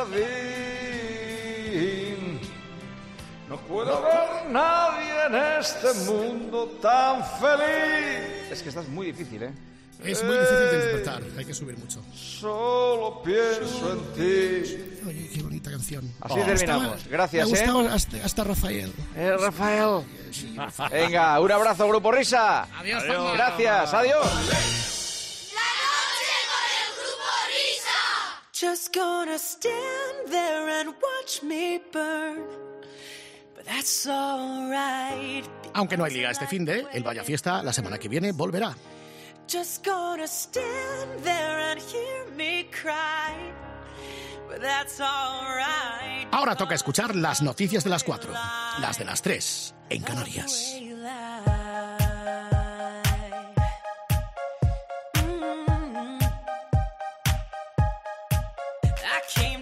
[SPEAKER 10] jardín. No puedo ver nadie en este mundo tan feliz. Es que estás muy difícil, ¿eh?
[SPEAKER 4] Es muy difícil de despertar, hay que subir mucho.
[SPEAKER 10] Solo pienso en ti.
[SPEAKER 4] Oye, qué bonita canción.
[SPEAKER 10] Así
[SPEAKER 4] Me
[SPEAKER 10] terminamos.
[SPEAKER 4] gustaba-
[SPEAKER 10] Gracias,
[SPEAKER 4] Me
[SPEAKER 10] ¿eh?
[SPEAKER 4] gustaba hasta, hasta Rafael.
[SPEAKER 10] Eh, Rafael. Venga, un abrazo, Grupo Risa.
[SPEAKER 4] Adiós,
[SPEAKER 10] Adiós.
[SPEAKER 4] Palma.
[SPEAKER 10] Gracias, adiós.
[SPEAKER 7] Just gonna stand there and watch me burn. But that's alright.
[SPEAKER 4] Aunque no hay liga este fin de, el Vaya Fiesta la semana que viene volverá.
[SPEAKER 7] Just gonna stand there and hear me cry. But that's alright.
[SPEAKER 4] Ahora toca escuchar las noticias de las cuatro, las de las tres, en Canarias.
[SPEAKER 7] I can't